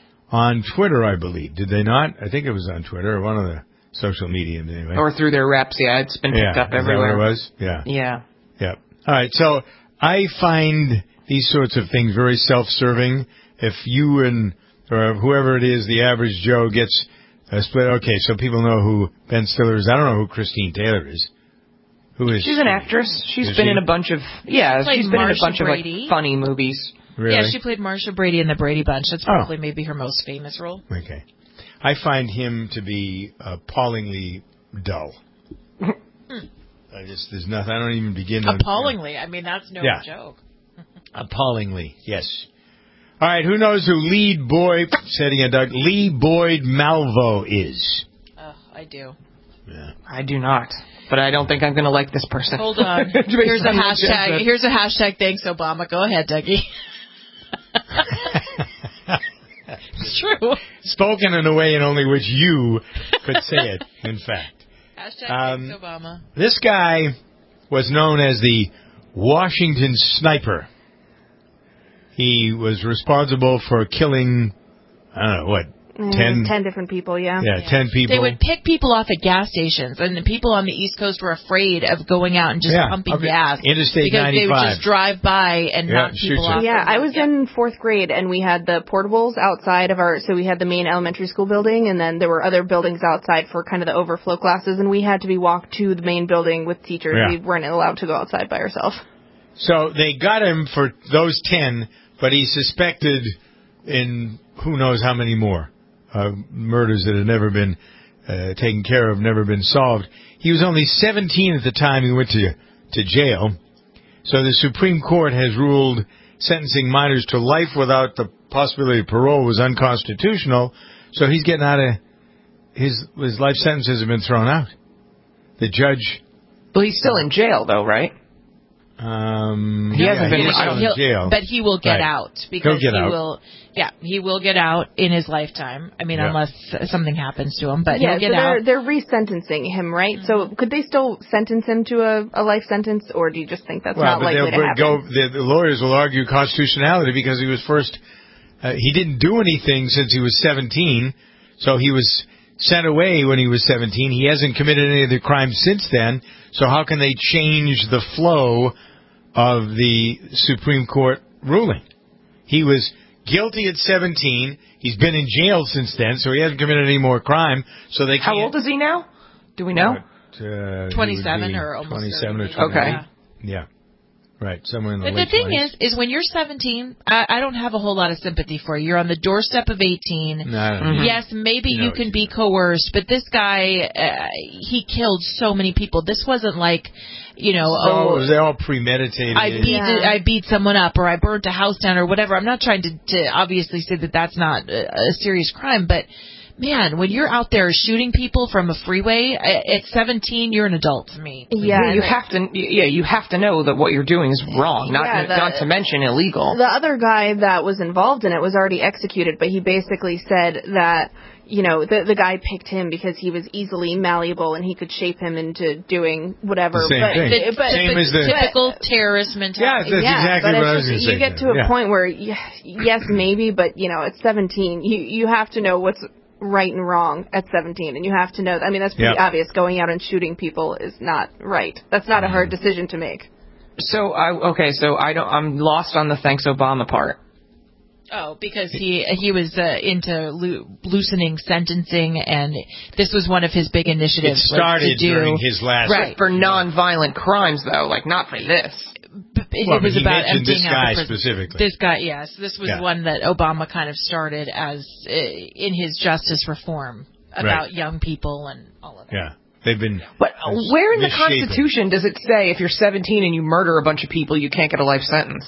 [SPEAKER 2] on Twitter, I believe. Did they not? I think it was on Twitter or one of the social media anyway.
[SPEAKER 3] Or through their reps, yeah. It's been picked
[SPEAKER 2] yeah.
[SPEAKER 3] up everywhere.
[SPEAKER 2] Is that what it was? Yeah.
[SPEAKER 3] Yeah.
[SPEAKER 2] Yeah. All right, so I find these sorts of things very self-serving. If you and or whoever it is, the average Joe, gets a split, okay, so people know who Ben Stiller is. I don't know who Christine Taylor is. Who is
[SPEAKER 3] She's
[SPEAKER 2] she?
[SPEAKER 3] an actress. She's
[SPEAKER 2] is
[SPEAKER 3] been
[SPEAKER 2] she?
[SPEAKER 3] in a bunch of, yeah,
[SPEAKER 4] She
[SPEAKER 3] she's been
[SPEAKER 4] Marsha
[SPEAKER 3] in a bunch
[SPEAKER 4] Brady.
[SPEAKER 3] of like funny movies.
[SPEAKER 2] Really?
[SPEAKER 4] Yeah, she played Marsha Brady in The Brady Bunch. That's
[SPEAKER 2] Oh.
[SPEAKER 4] probably maybe her most famous role.
[SPEAKER 2] Okay. I find him to be appallingly dull. I just, there's nothing, I don't even begin to...
[SPEAKER 4] Appallingly. I mean, that's no
[SPEAKER 2] Yeah.
[SPEAKER 4] joke.
[SPEAKER 2] Appallingly, yes. All right, who knows who Lee Boyd, setting a duck, Lee Boyd Malvo is?
[SPEAKER 4] Oh, I do.
[SPEAKER 2] Yeah.
[SPEAKER 3] I do not. But I don't think I'm going to like this person.
[SPEAKER 4] Hold on. Here's a hashtag. Here's a hashtag. Thanks, Obama. Go ahead, Dougie. It's true.
[SPEAKER 2] Spoken in a way in only which you could say it, in fact.
[SPEAKER 4] Hashtag
[SPEAKER 2] Um,
[SPEAKER 4] thanks, Obama.
[SPEAKER 2] This guy was known as the Washington Sniper. He was responsible for killing, I don't know, what, ten?
[SPEAKER 5] Mm, ten different people, yeah.
[SPEAKER 2] Yeah, yeah, ten people.
[SPEAKER 4] They would pick people off at gas stations, and the people on the East Coast were afraid of going out and just
[SPEAKER 2] Yeah,
[SPEAKER 4] pumping
[SPEAKER 2] okay.
[SPEAKER 4] gas.
[SPEAKER 2] Interstate
[SPEAKER 4] because
[SPEAKER 2] ninety-five.
[SPEAKER 4] they would just drive by and
[SPEAKER 2] Yeah,
[SPEAKER 4] knock
[SPEAKER 2] shoot
[SPEAKER 4] people
[SPEAKER 2] you.
[SPEAKER 4] off.
[SPEAKER 5] Yeah, I was
[SPEAKER 4] Yeah.
[SPEAKER 5] in fourth grade, and we had the portables outside of our, so we had the main elementary school building, and then there were other buildings outside for kind of the overflow classes, and we had to be walked to the main building with teachers.
[SPEAKER 2] Yeah.
[SPEAKER 5] We weren't allowed to go outside by ourselves.
[SPEAKER 2] So they got him for those ten, but he's suspected in who knows how many more uh, murders that have never been uh, taken care of, never been solved. He was only seventeen at the time he went to to jail. So the Supreme Court has ruled sentencing minors to life without the possibility of parole was unconstitutional. So he's getting out of his his life sentences have been thrown out. The judge.
[SPEAKER 3] Well, he's still in jail, though, right?
[SPEAKER 2] Um,
[SPEAKER 3] He hasn't
[SPEAKER 2] yeah,
[SPEAKER 3] been
[SPEAKER 2] he's
[SPEAKER 3] out.
[SPEAKER 2] still in jail.
[SPEAKER 4] But he will get
[SPEAKER 2] Right.
[SPEAKER 4] out because
[SPEAKER 2] He'll get
[SPEAKER 4] he
[SPEAKER 2] out.
[SPEAKER 4] will. Yeah, he will get out in his lifetime. I mean,
[SPEAKER 2] Yeah.
[SPEAKER 4] unless something happens to him, but
[SPEAKER 5] yeah,
[SPEAKER 4] he'll get
[SPEAKER 5] so they're,
[SPEAKER 4] out.
[SPEAKER 5] they're resentencing him, right?
[SPEAKER 4] Mm-hmm.
[SPEAKER 5] So could they still sentence him to a, a life sentence, or do you just think that's
[SPEAKER 2] well,
[SPEAKER 5] not
[SPEAKER 2] but
[SPEAKER 5] likely
[SPEAKER 2] they'll
[SPEAKER 5] to happen?
[SPEAKER 2] go. The, the lawyers will argue constitutionality because he was first. Uh, he didn't do anything since he was seventeen, so he was sent away when he was seventeen. He hasn't committed any of the crimes since then. So how can they change the flow of the Supreme Court ruling. He was guilty at seventeen. He's been in jail since then, so he hasn't committed any more crime. So they
[SPEAKER 3] How
[SPEAKER 2] can't,
[SPEAKER 3] old is he now? Do we know?
[SPEAKER 2] Uh,
[SPEAKER 4] twenty-seven or almost
[SPEAKER 2] twenty-seven
[SPEAKER 4] thirty.
[SPEAKER 2] or twenty-eight.
[SPEAKER 3] Okay.
[SPEAKER 2] Yeah. yeah. Right, somewhere in the
[SPEAKER 4] But
[SPEAKER 2] late
[SPEAKER 4] the thing
[SPEAKER 2] twenties.
[SPEAKER 4] is, is when you're seventeen, I, I don't have a whole lot of sympathy for you. You're on the doorstep of eighteen.
[SPEAKER 2] No, I don't know.
[SPEAKER 4] Yes, maybe
[SPEAKER 2] You know
[SPEAKER 4] you
[SPEAKER 2] what
[SPEAKER 4] can
[SPEAKER 2] you
[SPEAKER 4] be coerced, but this guy, uh, he killed so many people. This wasn't like, you know,
[SPEAKER 2] Oh,
[SPEAKER 4] oh,
[SPEAKER 2] was they all premeditated?
[SPEAKER 4] I beat
[SPEAKER 5] Yeah.
[SPEAKER 4] I beat someone up or I burnt a house down or whatever. I'm not trying to, to obviously say that that's not a, a serious crime, but man, when you're out there shooting people from a freeway at seventeen, you're an adult to me.
[SPEAKER 5] Yeah,
[SPEAKER 3] you have to. Yeah, you have to know that what you're doing is wrong. Not
[SPEAKER 5] Yeah,
[SPEAKER 3] to,
[SPEAKER 5] the-
[SPEAKER 3] not to mention illegal.
[SPEAKER 5] The other guy that was involved in it was already executed, but he basically said that, you know, the the guy picked him because he was easily malleable and he could shape him into doing whatever.
[SPEAKER 2] The same
[SPEAKER 5] but,
[SPEAKER 2] thing.
[SPEAKER 5] But, but,
[SPEAKER 2] Same as the-
[SPEAKER 4] Typical terrorist mentality.
[SPEAKER 2] Yeah, that's
[SPEAKER 5] yeah,
[SPEAKER 2] exactly
[SPEAKER 5] but
[SPEAKER 2] what
[SPEAKER 5] it's
[SPEAKER 2] I was
[SPEAKER 5] just,
[SPEAKER 2] going to say.
[SPEAKER 5] you get to a
[SPEAKER 2] yeah.
[SPEAKER 5] point where, y- yes, maybe, but, you know, at seventeen, you, you have to know what's right and wrong at seventeen, and you have to know, I mean, that's pretty
[SPEAKER 2] Yep.
[SPEAKER 5] obvious. Going out and shooting people is not right. That's not a hard decision to make.
[SPEAKER 3] So I okay. So I don't. I'm lost on the thanks Obama part.
[SPEAKER 4] Oh, because he he was uh, into loo- loosening sentencing, and this was one of his big initiatives.
[SPEAKER 2] It started
[SPEAKER 4] was to do,
[SPEAKER 2] during his last-
[SPEAKER 4] right
[SPEAKER 3] For non-violent crimes, though, like not for this.
[SPEAKER 4] It,
[SPEAKER 2] Well,
[SPEAKER 4] it was
[SPEAKER 2] but he
[SPEAKER 4] about
[SPEAKER 2] mentioned
[SPEAKER 4] emptying
[SPEAKER 2] this
[SPEAKER 4] out
[SPEAKER 2] guy
[SPEAKER 4] the prison.
[SPEAKER 2] specifically.
[SPEAKER 4] This guy, yes, this was
[SPEAKER 2] Yeah.
[SPEAKER 4] one that Obama kind of started as uh, in his justice reform about
[SPEAKER 2] Right.
[SPEAKER 4] young people and all of that.
[SPEAKER 2] Yeah, they've been.
[SPEAKER 3] But where in the
[SPEAKER 2] misshapen.
[SPEAKER 3] Constitution does it say if you're seventeen and you murder a bunch of people, you can't get a life sentence?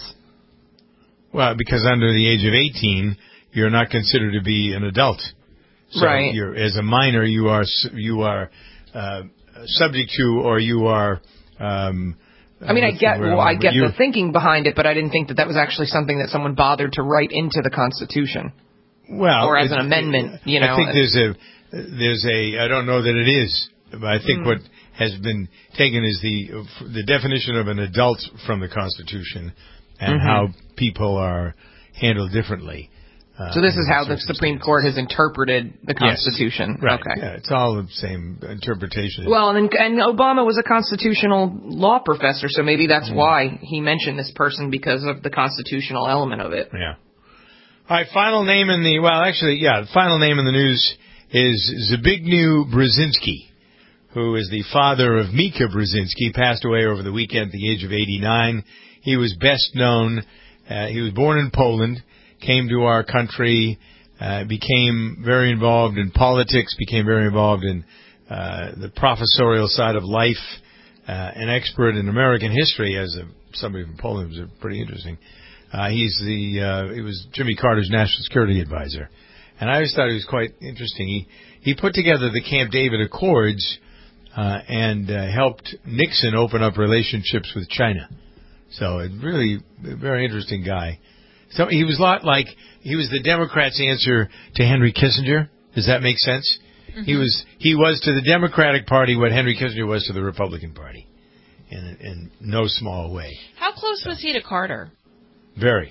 [SPEAKER 2] Well, because under the age of eighteen, you're not considered to be an adult. So
[SPEAKER 3] Right.
[SPEAKER 2] You're, as a minor, you are s- you are uh, subject to, or you are. Um,
[SPEAKER 3] I mean, I
[SPEAKER 2] what's the
[SPEAKER 3] get
[SPEAKER 2] word
[SPEAKER 3] well, I
[SPEAKER 2] I'm-
[SPEAKER 3] get
[SPEAKER 2] you-
[SPEAKER 3] the thinking behind it, but I didn't think that that was actually something that someone bothered to write into the Constitution.
[SPEAKER 2] Well,
[SPEAKER 3] or as
[SPEAKER 2] it-
[SPEAKER 3] an amendment, you know.
[SPEAKER 2] I think there's a there's a I don't know that it is, but I think
[SPEAKER 3] Mm.
[SPEAKER 2] what has been taken is the the definition of an adult from the Constitution and
[SPEAKER 3] Mhm.
[SPEAKER 2] how people are handled differently. Uh,
[SPEAKER 3] So this is
[SPEAKER 2] in
[SPEAKER 3] how the
[SPEAKER 2] circumstances.
[SPEAKER 3] Supreme Court has interpreted the
[SPEAKER 2] Yes.
[SPEAKER 3] Constitution.
[SPEAKER 2] Right.
[SPEAKER 3] Okay.
[SPEAKER 2] Yeah, it's all the same interpretation.
[SPEAKER 3] Well, and, and Obama was a constitutional law professor, so maybe that's
[SPEAKER 2] Mm.
[SPEAKER 3] why he mentioned this person, because of the constitutional element of it.
[SPEAKER 2] Yeah. All right, final name in the, well, actually, yeah, the final name in the news is Zbigniew Brzezinski, who is the father of Mika Brzezinski, passed away over the weekend at the age of eighty-nine. He was best known, uh, he was born in Poland, came to our country, uh, became very involved in politics, became very involved in uh, the professorial side of life, uh, an expert in American history as a, somebody from Poland. Was pretty interesting. Uh, he's the, uh, he was Jimmy Carter's national security advisor. And I always thought he was quite interesting. He, he put together the Camp David Accords, uh, and, uh, helped Nixon open up relationships with China. So it really, a very interesting guy. So he was a lot like, he was the Democrats' answer to Henry Kissinger. Does that make sense? Mm-hmm. He was, he was to the Democratic Party what Henry Kissinger was to the Republican Party. In, in no small way.
[SPEAKER 4] How close was he to Carter?
[SPEAKER 2] Very.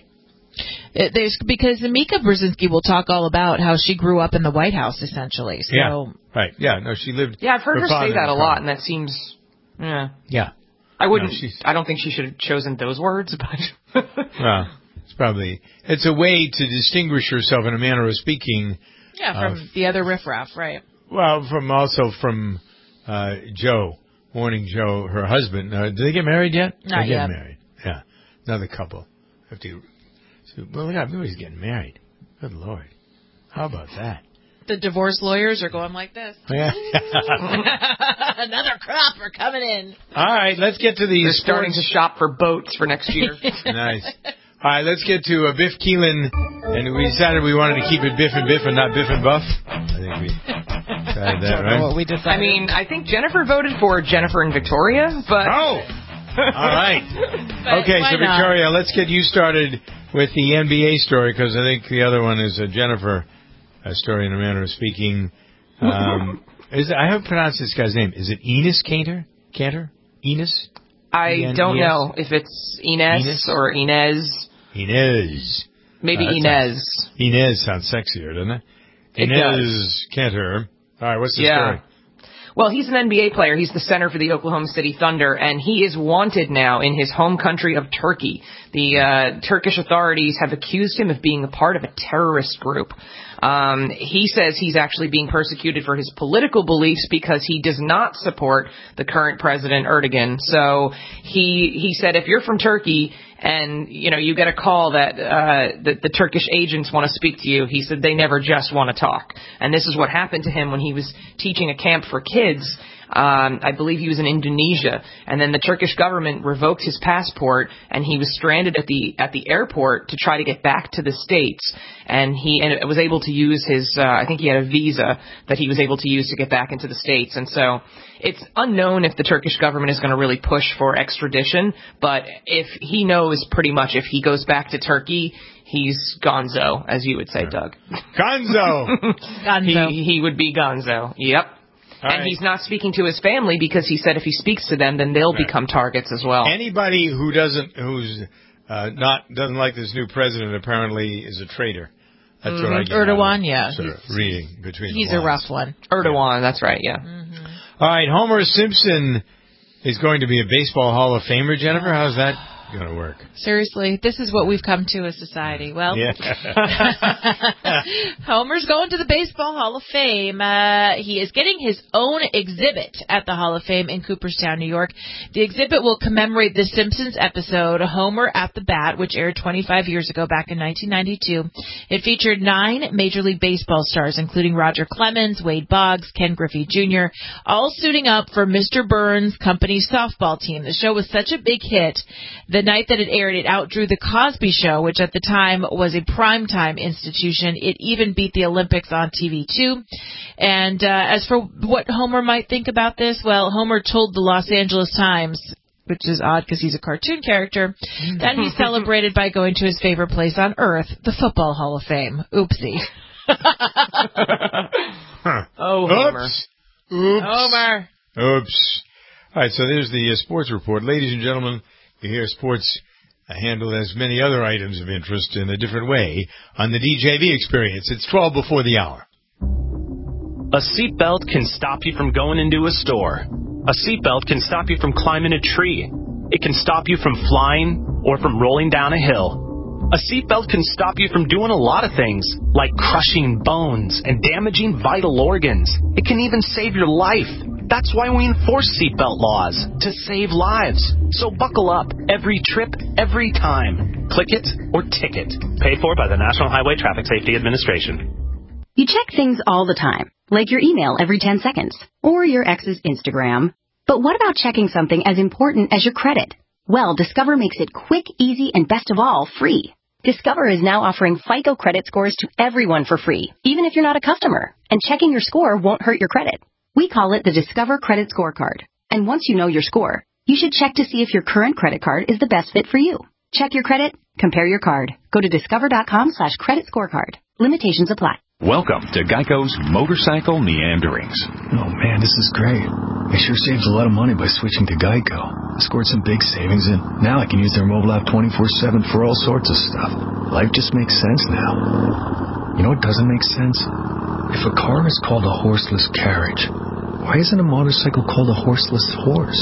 [SPEAKER 4] It, there's because Mika Brzezinski will talk all about how she grew up in the White House, essentially. So,
[SPEAKER 2] yeah. Right. Yeah. No, she lived.
[SPEAKER 3] Yeah, I've heard her say that a
[SPEAKER 2] Carter.
[SPEAKER 3] lot, and that seems, yeah.
[SPEAKER 2] Yeah.
[SPEAKER 3] I wouldn't,
[SPEAKER 2] No, she's-
[SPEAKER 3] I don't think she should have chosen those words, but.
[SPEAKER 2] Well, it's probably, it's a way to distinguish herself in a manner of speaking.
[SPEAKER 4] Yeah, from
[SPEAKER 2] uh,
[SPEAKER 4] the other riffraff, right?
[SPEAKER 2] Well, from also from uh, Joe, Morning Joe, her husband. Uh, did they get married yet?
[SPEAKER 4] Not
[SPEAKER 2] They're
[SPEAKER 4] yet.
[SPEAKER 2] getting married. Yeah, another couple. Have to. So, well, look, everybody's getting married. Good Lord, how about that?
[SPEAKER 4] The divorce lawyers are going like this.
[SPEAKER 2] Yeah.
[SPEAKER 4] Another crop are coming in.
[SPEAKER 2] All right, let's get to the
[SPEAKER 3] They're
[SPEAKER 2] sports.
[SPEAKER 3] starting to shop for boats for next year.
[SPEAKER 2] Nice. All right, let's get to uh, Biff Keelan, and we decided we wanted to keep it Biff and Biff and not Biff and Buff. I think we decided that, right?
[SPEAKER 4] What we decided.
[SPEAKER 3] I mean, I think Jennifer voted for Jennifer and Victoria, but.
[SPEAKER 2] Oh! All right. Okay,
[SPEAKER 4] why
[SPEAKER 2] so
[SPEAKER 4] not?
[SPEAKER 2] Victoria, let's get you started with the N B A story, because I think the other one is a Jennifer uh, story in a manner of speaking. Um, is it, I haven't pronounced this guy's name. Is it Enos Cantor? Cantor? Enos?
[SPEAKER 3] I
[SPEAKER 2] E N
[SPEAKER 3] don't
[SPEAKER 2] E S?
[SPEAKER 3] know if it's Ines,
[SPEAKER 2] Ines?
[SPEAKER 3] or Inez.
[SPEAKER 2] Inez.
[SPEAKER 3] Maybe
[SPEAKER 2] Uh, that
[SPEAKER 3] Inez.
[SPEAKER 2] sounds- Inez sounds sexier, doesn't it?
[SPEAKER 3] It
[SPEAKER 2] Inez Cantor. All right, what's the
[SPEAKER 3] Yeah.
[SPEAKER 2] story?
[SPEAKER 3] Well, he's an N B A player. He's the center for the Oklahoma City Thunder, and he is wanted now in his home country of Turkey. The uh, Turkish authorities have accused him of being a part of a terrorist group. Um, he says he's actually being persecuted for his political beliefs because he does not support the current president, Erdogan. So he he said, if you're from Turkey and, you know, you get a call that uh, the, the Turkish agents want to speak to you, he said they never just want to talk. And this is what happened to him when he was teaching a camp for kids. Um, I believe he was in Indonesia, and then the Turkish government revoked his passport, and he was stranded at the at the airport to try to get back to the States. And he and was able to use his, uh, I think he had a visa that he was able to use to get back into the States. And so it's unknown if the Turkish government is going to really push for extradition, but if he knows pretty much if he goes back to Turkey, he's gonzo, as you would say, Doug.
[SPEAKER 2] Gonzo!
[SPEAKER 3] gonzo. He, he would be gonzo. Yep. All and right. He's not speaking to his family because he said if he speaks to them, then they'll right. become targets as well.
[SPEAKER 2] Anybody who doesn't, who's uh, not doesn't like this new president apparently is a traitor. That's mm-hmm. what I get.
[SPEAKER 4] Erdogan, yeah,
[SPEAKER 2] sort of reading between.
[SPEAKER 4] He's
[SPEAKER 2] the
[SPEAKER 4] a rough one.
[SPEAKER 3] Erdogan, that's right. Yeah.
[SPEAKER 4] Mm-hmm.
[SPEAKER 2] All right, Homer Simpson is going to be a baseball Hall of Famer. Jennifer, how's that going to work?
[SPEAKER 4] Seriously, this is what we've come to as society. Well,
[SPEAKER 2] yeah.
[SPEAKER 4] Homer's going to the Baseball Hall of Fame. Uh, he is getting his own exhibit at the Hall of Fame in Cooperstown, New York. The exhibit will commemorate the Simpsons episode Homer at the Bat, which aired twenty-five years ago, back in nineteen ninety-two. It featured nine Major League Baseball stars, including Roger Clemens, Wade Boggs, Ken Griffey Junior, all suiting up for Mister Burns' company's softball team. The show was such a big hit. The night that it aired, it outdrew The Cosby Show, which at the time was a primetime institution. It even beat the Olympics on T V, too. And uh, as for what Homer might think about this, well, Homer told the Los Angeles Times, which is odd because he's a cartoon character, that he celebrated by going to his favorite place on Earth, the Football Hall of Fame. Oopsie.
[SPEAKER 2] huh.
[SPEAKER 3] Oh, Homer.
[SPEAKER 2] Oops. Oops.
[SPEAKER 4] Homer.
[SPEAKER 2] Oops. All right, so there's the uh, sports report. Ladies and gentlemen, you hear sports uh, handled as many other items of interest in a different way on the D J V experience. It's twelve before the hour.
[SPEAKER 6] A seatbelt can stop you from going into a store. A seatbelt can stop you from climbing a tree. It can stop you from flying or from rolling down a hill. A seatbelt can stop you from doing a lot of things, like crushing bones and damaging vital organs. It can even save your life. That's why we enforce seatbelt laws, to save lives. So buckle up every trip, every time. Click it or ticket. Paid for by the National Highway Traffic Safety Administration.
[SPEAKER 7] You check things all the time, like your email every ten seconds, or your ex's Instagram. But what about checking something as important as your credit? Well, Discover makes it quick, easy, and best of all, free. Discover is now offering FICO credit scores to everyone for free, even if you're not a customer. And checking your score won't hurt your credit. We call it the Discover Credit Scorecard. And once you know your score, you should check to see if your current credit card is the best fit for you. Check your credit, compare your card. Go to discover.com slash credit scorecard. Limitations apply.
[SPEAKER 8] Welcome to Geico's Motorcycle Meanderings.
[SPEAKER 9] Oh man, this is great. I sure saved a lot of money by switching to Geico. I scored some big savings and now I can use their mobile app twenty-four seven for all sorts of stuff. Life just makes sense now. You know what doesn't make sense? If a car is called a horseless carriage, why isn't a motorcycle called a horseless horse?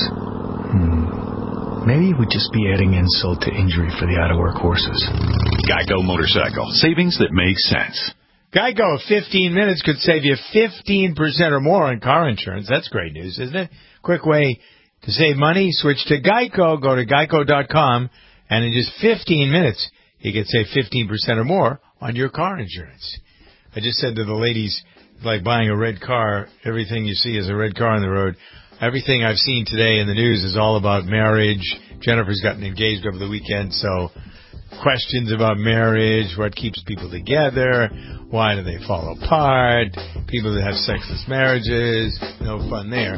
[SPEAKER 9] Hmm. Maybe it would just be adding insult to injury for the out-of-work horses.
[SPEAKER 8] Geico Motorcycle. Savings that make sense.
[SPEAKER 2] Geico, fifteen minutes could save you fifteen percent or more on car insurance. That's great news, isn't it? Quick way to save money. Switch to Geico. Go to geico dot com, and in just fifteen minutes, you can save fifteen percent or more on your car insurance. I just said to the ladies, like buying a red car, everything you see is a red car on the road. Everything I've seen today in the news is all about marriage. Jennifer's gotten engaged over the weekend, so questions about marriage, what keeps people together, why do they fall apart, people that have sexless marriages, no fun there.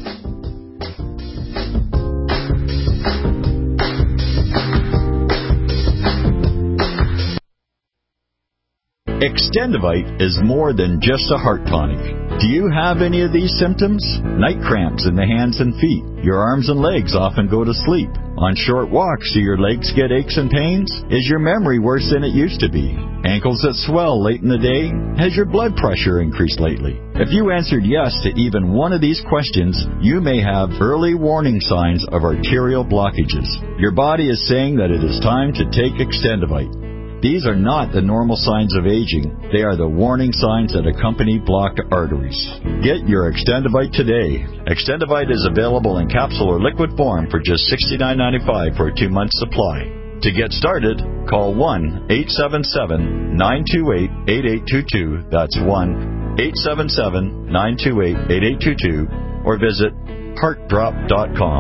[SPEAKER 10] Extendivite is more than just a heart tonic. Do you have any of these symptoms? Night cramps in the hands and feet. Your arms and legs often go to sleep. On short walks, do your legs get aches and pains? Is your memory worse than it used to be? Ankles that swell late in the day? Has your blood pressure increased lately? If you answered yes to even one of these questions, you may have early warning signs of arterial blockages. Your body is saying that it is time to take Extendivite. These are not the normal signs of aging. They are the warning signs that accompany blocked arteries. Get your Extendivite today. Extendivite is available in capsule or liquid form for just sixty-nine ninety-five for a two-month supply. To get started, call one eight seven seven, nine two eight, eight eight two two. That's one eight seven seven, nine two eight, eight eight two two. Or visit heart drop dot com.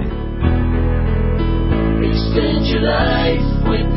[SPEAKER 11] Extend your life with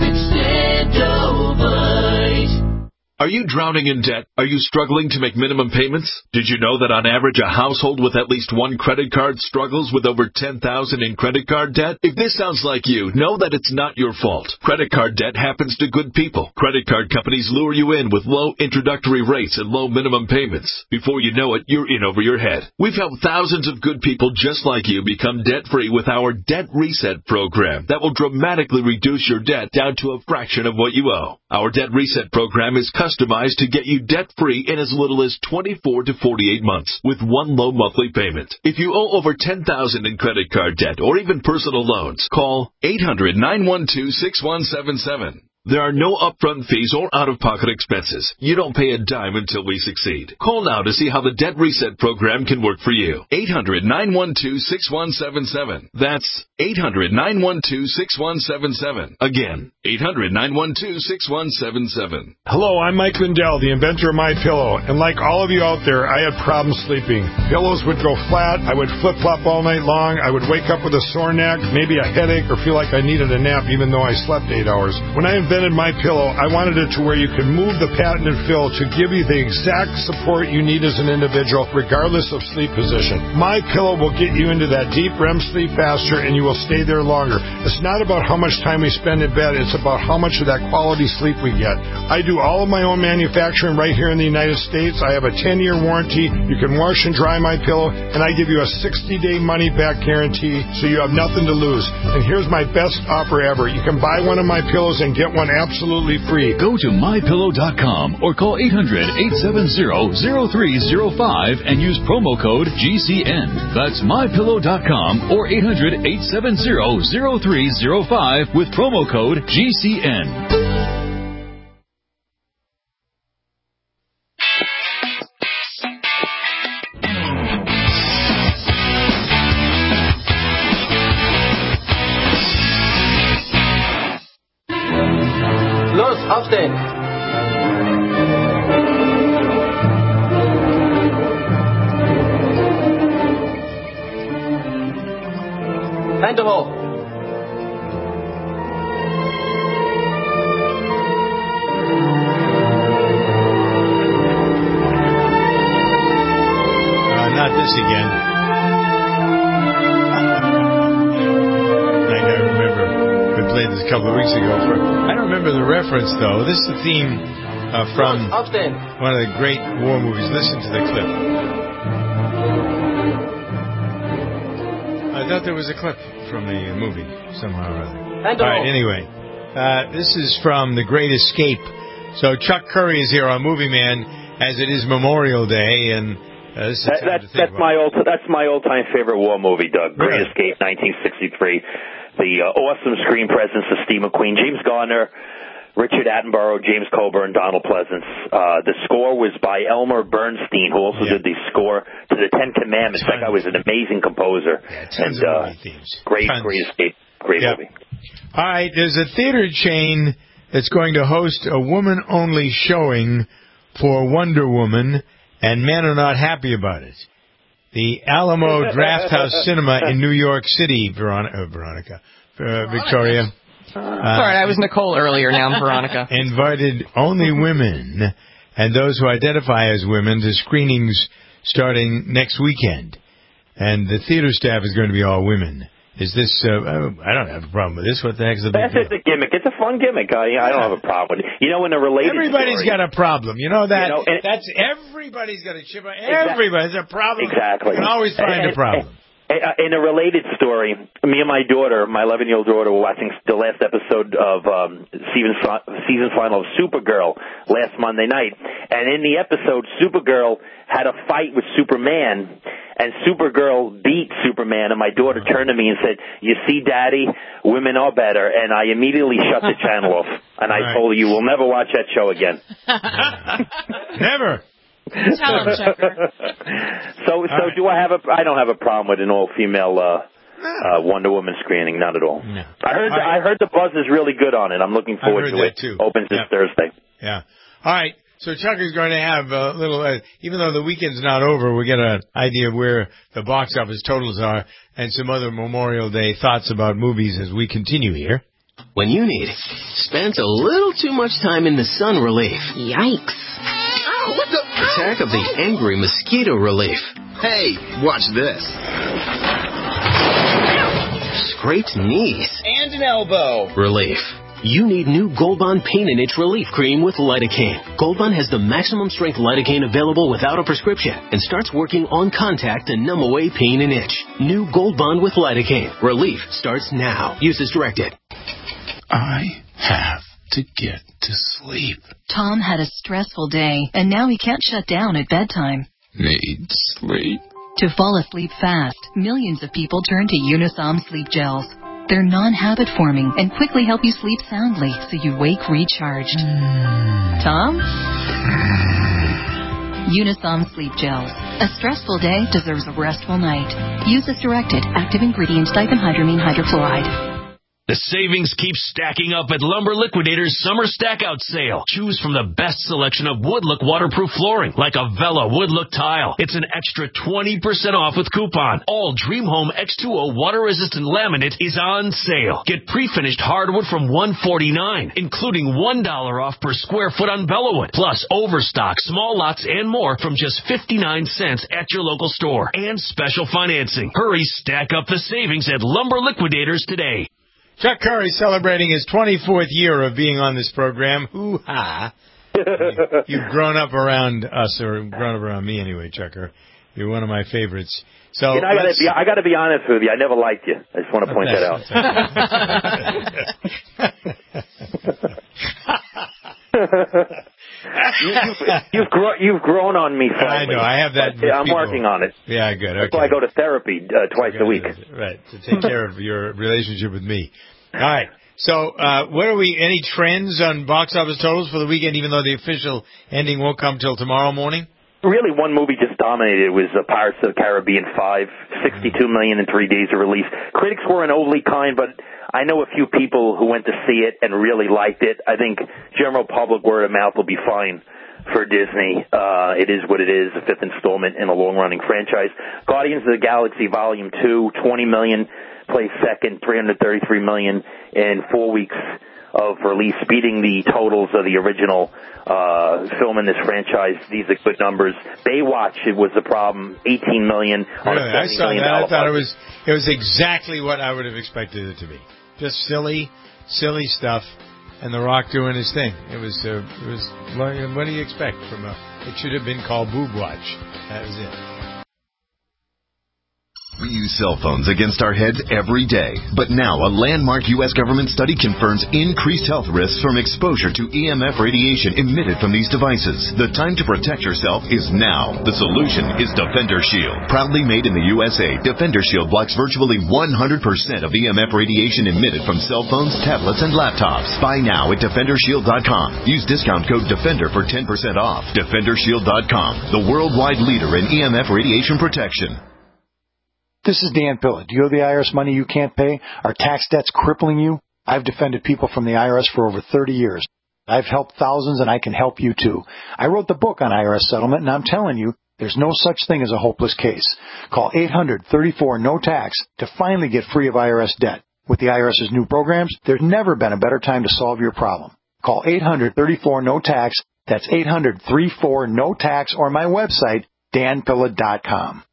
[SPEAKER 11] Extendovite.
[SPEAKER 12] Are you drowning in debt? Are you struggling to make minimum payments? Did you know that on average a household with at least one credit card struggles with over ten thousand dollars in credit card debt? If this sounds like you, know that it's not your fault. Credit card debt happens to good people. Credit card companies lure you in with low introductory rates and low minimum payments. Before you know it, you're in over your head. We've helped thousands of good people just like you become debt-free with our Debt Reset program that will dramatically reduce your debt down to a fraction of what you owe. Our Debt Reset program is customized customized to get you debt-free in as little as twenty-four to forty-eight months with one low monthly payment. If you owe over ten thousand dollars in credit card debt or even personal loans, call eight hundred, nine one two, six one seven seven. There are no upfront fees or out-of-pocket expenses. You don't pay a dime until we succeed. Call now to see how the Debt Reset program can work for you. eight hundred, nine one two, six one seven seven. That's eight hundred, nine one two, six one seven seven. Again, eight hundred, nine one two, six one seven seven.
[SPEAKER 13] Hello, I'm Mike Lindell, the inventor of MyPillow. And like all of you out there, I had problems sleeping. Pillows would go flat. I would flip-flop all night long. I would wake up with a sore neck, maybe a headache, or feel like I needed a nap even though I slept eight hours. When I invented MyPillow, I wanted it to where you can move the patented fill to give you the exact support you need as an individual, regardless of sleep position. MyPillow will get you into that deep R E M sleep faster, and you will stay there longer. It's not about how much time we spend in bed. It's about how much of that quality sleep we get. I do all of my own manufacturing right here in the United States. I have a ten-year warranty. You can wash and dry MyPillow, and I give you a sixty-day money-back guarantee, so you have nothing to lose. And here's my best offer ever. You can buy one of my pillows and get one absolutely free.
[SPEAKER 14] Go to my pillow dot com or call eight hundred, eight seven zero, zero three zero five and use promo code G C N. That's my pillow dot com or eight hundred, eight seven zero, zero three zero five with promo code G C N.
[SPEAKER 15] Aufstehen! Hände hoch!
[SPEAKER 2] Uh, not this again. I don't remember. We played this a couple of weeks ago. For, I don't remember the reference, though. This is the theme uh, from one of the great war movies. Listen to the clip. I thought there was a clip from the movie somehow or other. All right, anyway. Uh, this is from The Great Escape. So Chuck Curry is here on Movie Man, as it is Memorial Day, and uh, this is
[SPEAKER 26] that, that, that's my old that's my old time favorite war movie, Doug. Great really? Escape, nineteen sixty-three. The uh, awesome screen presence of Steve McQueen, James Garner, Richard Attenborough, James Coburn, Donald Pleasance. Uh, the score was by Elmer Bernstein, who also yeah. did the score to the Ten Commandments. Tons. That guy was an amazing composer.
[SPEAKER 2] Yeah, tons
[SPEAKER 26] and,
[SPEAKER 2] of
[SPEAKER 26] uh,
[SPEAKER 2] movie themes.
[SPEAKER 26] Great,
[SPEAKER 2] tons.
[SPEAKER 26] great escape. Great
[SPEAKER 2] yep.
[SPEAKER 26] movie.
[SPEAKER 2] All right, there's a theater chain that's going to host a woman-only showing for Wonder Woman, and men are not happy about it. The Alamo Drafthouse Cinema in New York City, Veronica, uh, Veronica uh, Victoria.
[SPEAKER 3] Uh, Sorry, I was Nicole earlier. Now I'm Veronica.
[SPEAKER 2] Invited only women and those who identify as women to screenings starting next weekend. And the theater staff is going to be all women. Is this, uh, I don't have a problem with this. What the heck is the big
[SPEAKER 26] That's deal? It's a gimmick. It's a fun gimmick. I, I don't have a problem with it. You know, in a related
[SPEAKER 2] Everybody's
[SPEAKER 26] story,
[SPEAKER 2] got a problem. You know that?
[SPEAKER 26] You know, and,
[SPEAKER 2] that's everybody's got a chip. Everybody's a problem.
[SPEAKER 26] Exactly.
[SPEAKER 2] You can always find
[SPEAKER 26] and,
[SPEAKER 2] a problem.
[SPEAKER 26] In a related story, me and my daughter, my eleven-year-old daughter, were watching the last episode of um, season, season final of Supergirl last Monday night. And in the episode, Supergirl had a fight with Superman, and Supergirl beat Superman. And my daughter turned to me and said, "You see, Daddy, women are better." And I immediately shut the channel off. And I right. told her, "You will never watch that show again."
[SPEAKER 2] Never.
[SPEAKER 4] Tell him, Chucker.
[SPEAKER 26] So, so right. do I have a? I don't have a problem with an all-female uh, uh, Wonder Woman screening. Not at all. No. I heard. All right. I heard the buzz is really good on it. I'm looking forward to it.
[SPEAKER 2] Too.
[SPEAKER 26] Opens
[SPEAKER 2] yeah.
[SPEAKER 26] this Thursday.
[SPEAKER 2] Yeah. All right. So Chucker's going to have a little. Uh, even though the weekend's not over, we get an idea of where the box office totals are and some other Memorial Day thoughts about movies as we continue here.
[SPEAKER 16] When you need spent a little too much time in the sun relief.
[SPEAKER 17] Yikes.
[SPEAKER 16] Oh, what the? Attack of the angry mosquito relief.
[SPEAKER 17] Hey, watch this.
[SPEAKER 16] Scraped knees.
[SPEAKER 17] And an elbow.
[SPEAKER 16] Relief. You need new Gold Bond Pain and Itch Relief Cream with lidocaine. Gold Bond has the maximum strength lidocaine available without a prescription and starts working on contact to numb away pain and itch. New Gold Bond with lidocaine. Relief starts now. Use as directed.
[SPEAKER 18] I have to get to sleep.
[SPEAKER 24] Tom had a stressful day, and now he can't shut down at bedtime.
[SPEAKER 18] Need sleep.
[SPEAKER 24] To fall asleep fast, millions of people turn to Unisom Sleep Gels. They're non-habit forming and quickly help you sleep soundly so you wake recharged. Mm. Tom? Mm. Unisom Sleep Gels. A stressful day deserves a restful night. Use as directed. Active ingredient diphenhydramine hydrofluoride.
[SPEAKER 22] The savings keep stacking up at Lumber Liquidators' Summer Stackout Sale. Choose from the best selection of wood-look waterproof flooring, like a Vela wood-look tile. It's an extra twenty percent off with coupon. All Dream Home X two O water-resistant laminate is on sale. Get pre-finished hardwood from one forty-nine, including one dollar off per square foot on Bellawood. Plus, overstock, small lots, and more from just fifty-nine cents at your local store. And special financing. Hurry, stack up the savings at Lumber Liquidators today.
[SPEAKER 2] Chuck Curry celebrating his twenty-fourth year of being on this program. Hoo-ha. You've grown up around us, or grown up around me anyway, Chucker. You're one of my favorites. So
[SPEAKER 26] you know, I gotta be, I gotta be honest with you. I never liked you. I just want to point
[SPEAKER 2] okay.
[SPEAKER 26] that out. you, you've, you've, gro- you've grown on me slightly.
[SPEAKER 2] I know. I have that.
[SPEAKER 26] I'm
[SPEAKER 2] people.
[SPEAKER 26] working on it.
[SPEAKER 2] Yeah, good. Okay.
[SPEAKER 26] That's why I go to therapy uh, twice a week.
[SPEAKER 2] Right, to take care of your relationship with me. All right. So, uh, what are we, any trends on box office totals for the weekend, even though the official ending won't come till tomorrow morning?
[SPEAKER 26] Really, one movie just dominated. It was uh, Pirates of the Caribbean five, sixty-two million in three days of release. Critics weren't overly kind, but I know a few people who went to see it and really liked it. I think general public word of mouth will be fine for Disney. Uh, it is what it is, a fifth installment in a long-running franchise. Guardians of the Galaxy Volume two, twenty million, placed second, three hundred thirty-three million in four weeks of release, beating the totals of the original uh, film in this franchise. These are good numbers. Baywatch, it was the problem, eighteen million on
[SPEAKER 2] really?
[SPEAKER 26] a
[SPEAKER 2] I saw
[SPEAKER 26] million
[SPEAKER 2] that. I thought
[SPEAKER 26] budget.
[SPEAKER 2] it was it was exactly what I would have expected it to be. Just silly, silly stuff, and The Rock doing his thing. It was uh, it was what do you expect from a? It should have been called Boob Watch. That was it.
[SPEAKER 19] We use cell phones against our heads every day. But now a landmark U S government study confirms increased health risks from exposure to E M F radiation emitted from these devices. The time to protect yourself is now. The solution is Defender Shield. Proudly made in the U S A, Defender Shield blocks virtually one hundred percent of E M F radiation emitted from cell phones, tablets, and laptops. Buy now at Defender Shield dot com. Use discount code DEFENDER for ten percent off. Defender Shield dot com, the worldwide leader in E M F radiation protection.
[SPEAKER 23] This is Dan Pilla. Do you owe the I R S money you can't pay? Are tax debts crippling you? I've defended people from the I R S for over thirty years. I've helped thousands, and I can help you too. I wrote the book on I R S settlement, and I'm telling you, there's no such thing as a hopeless case. Call eight hundred thirty-four no tax to finally get free of I R S debt. With the IRS's new programs, there's never been a better time to solve your problem. Call eight hundred thirty-four no tax. That's eight hundred thirty-four no tax, or my website, Dan Pilla dot com.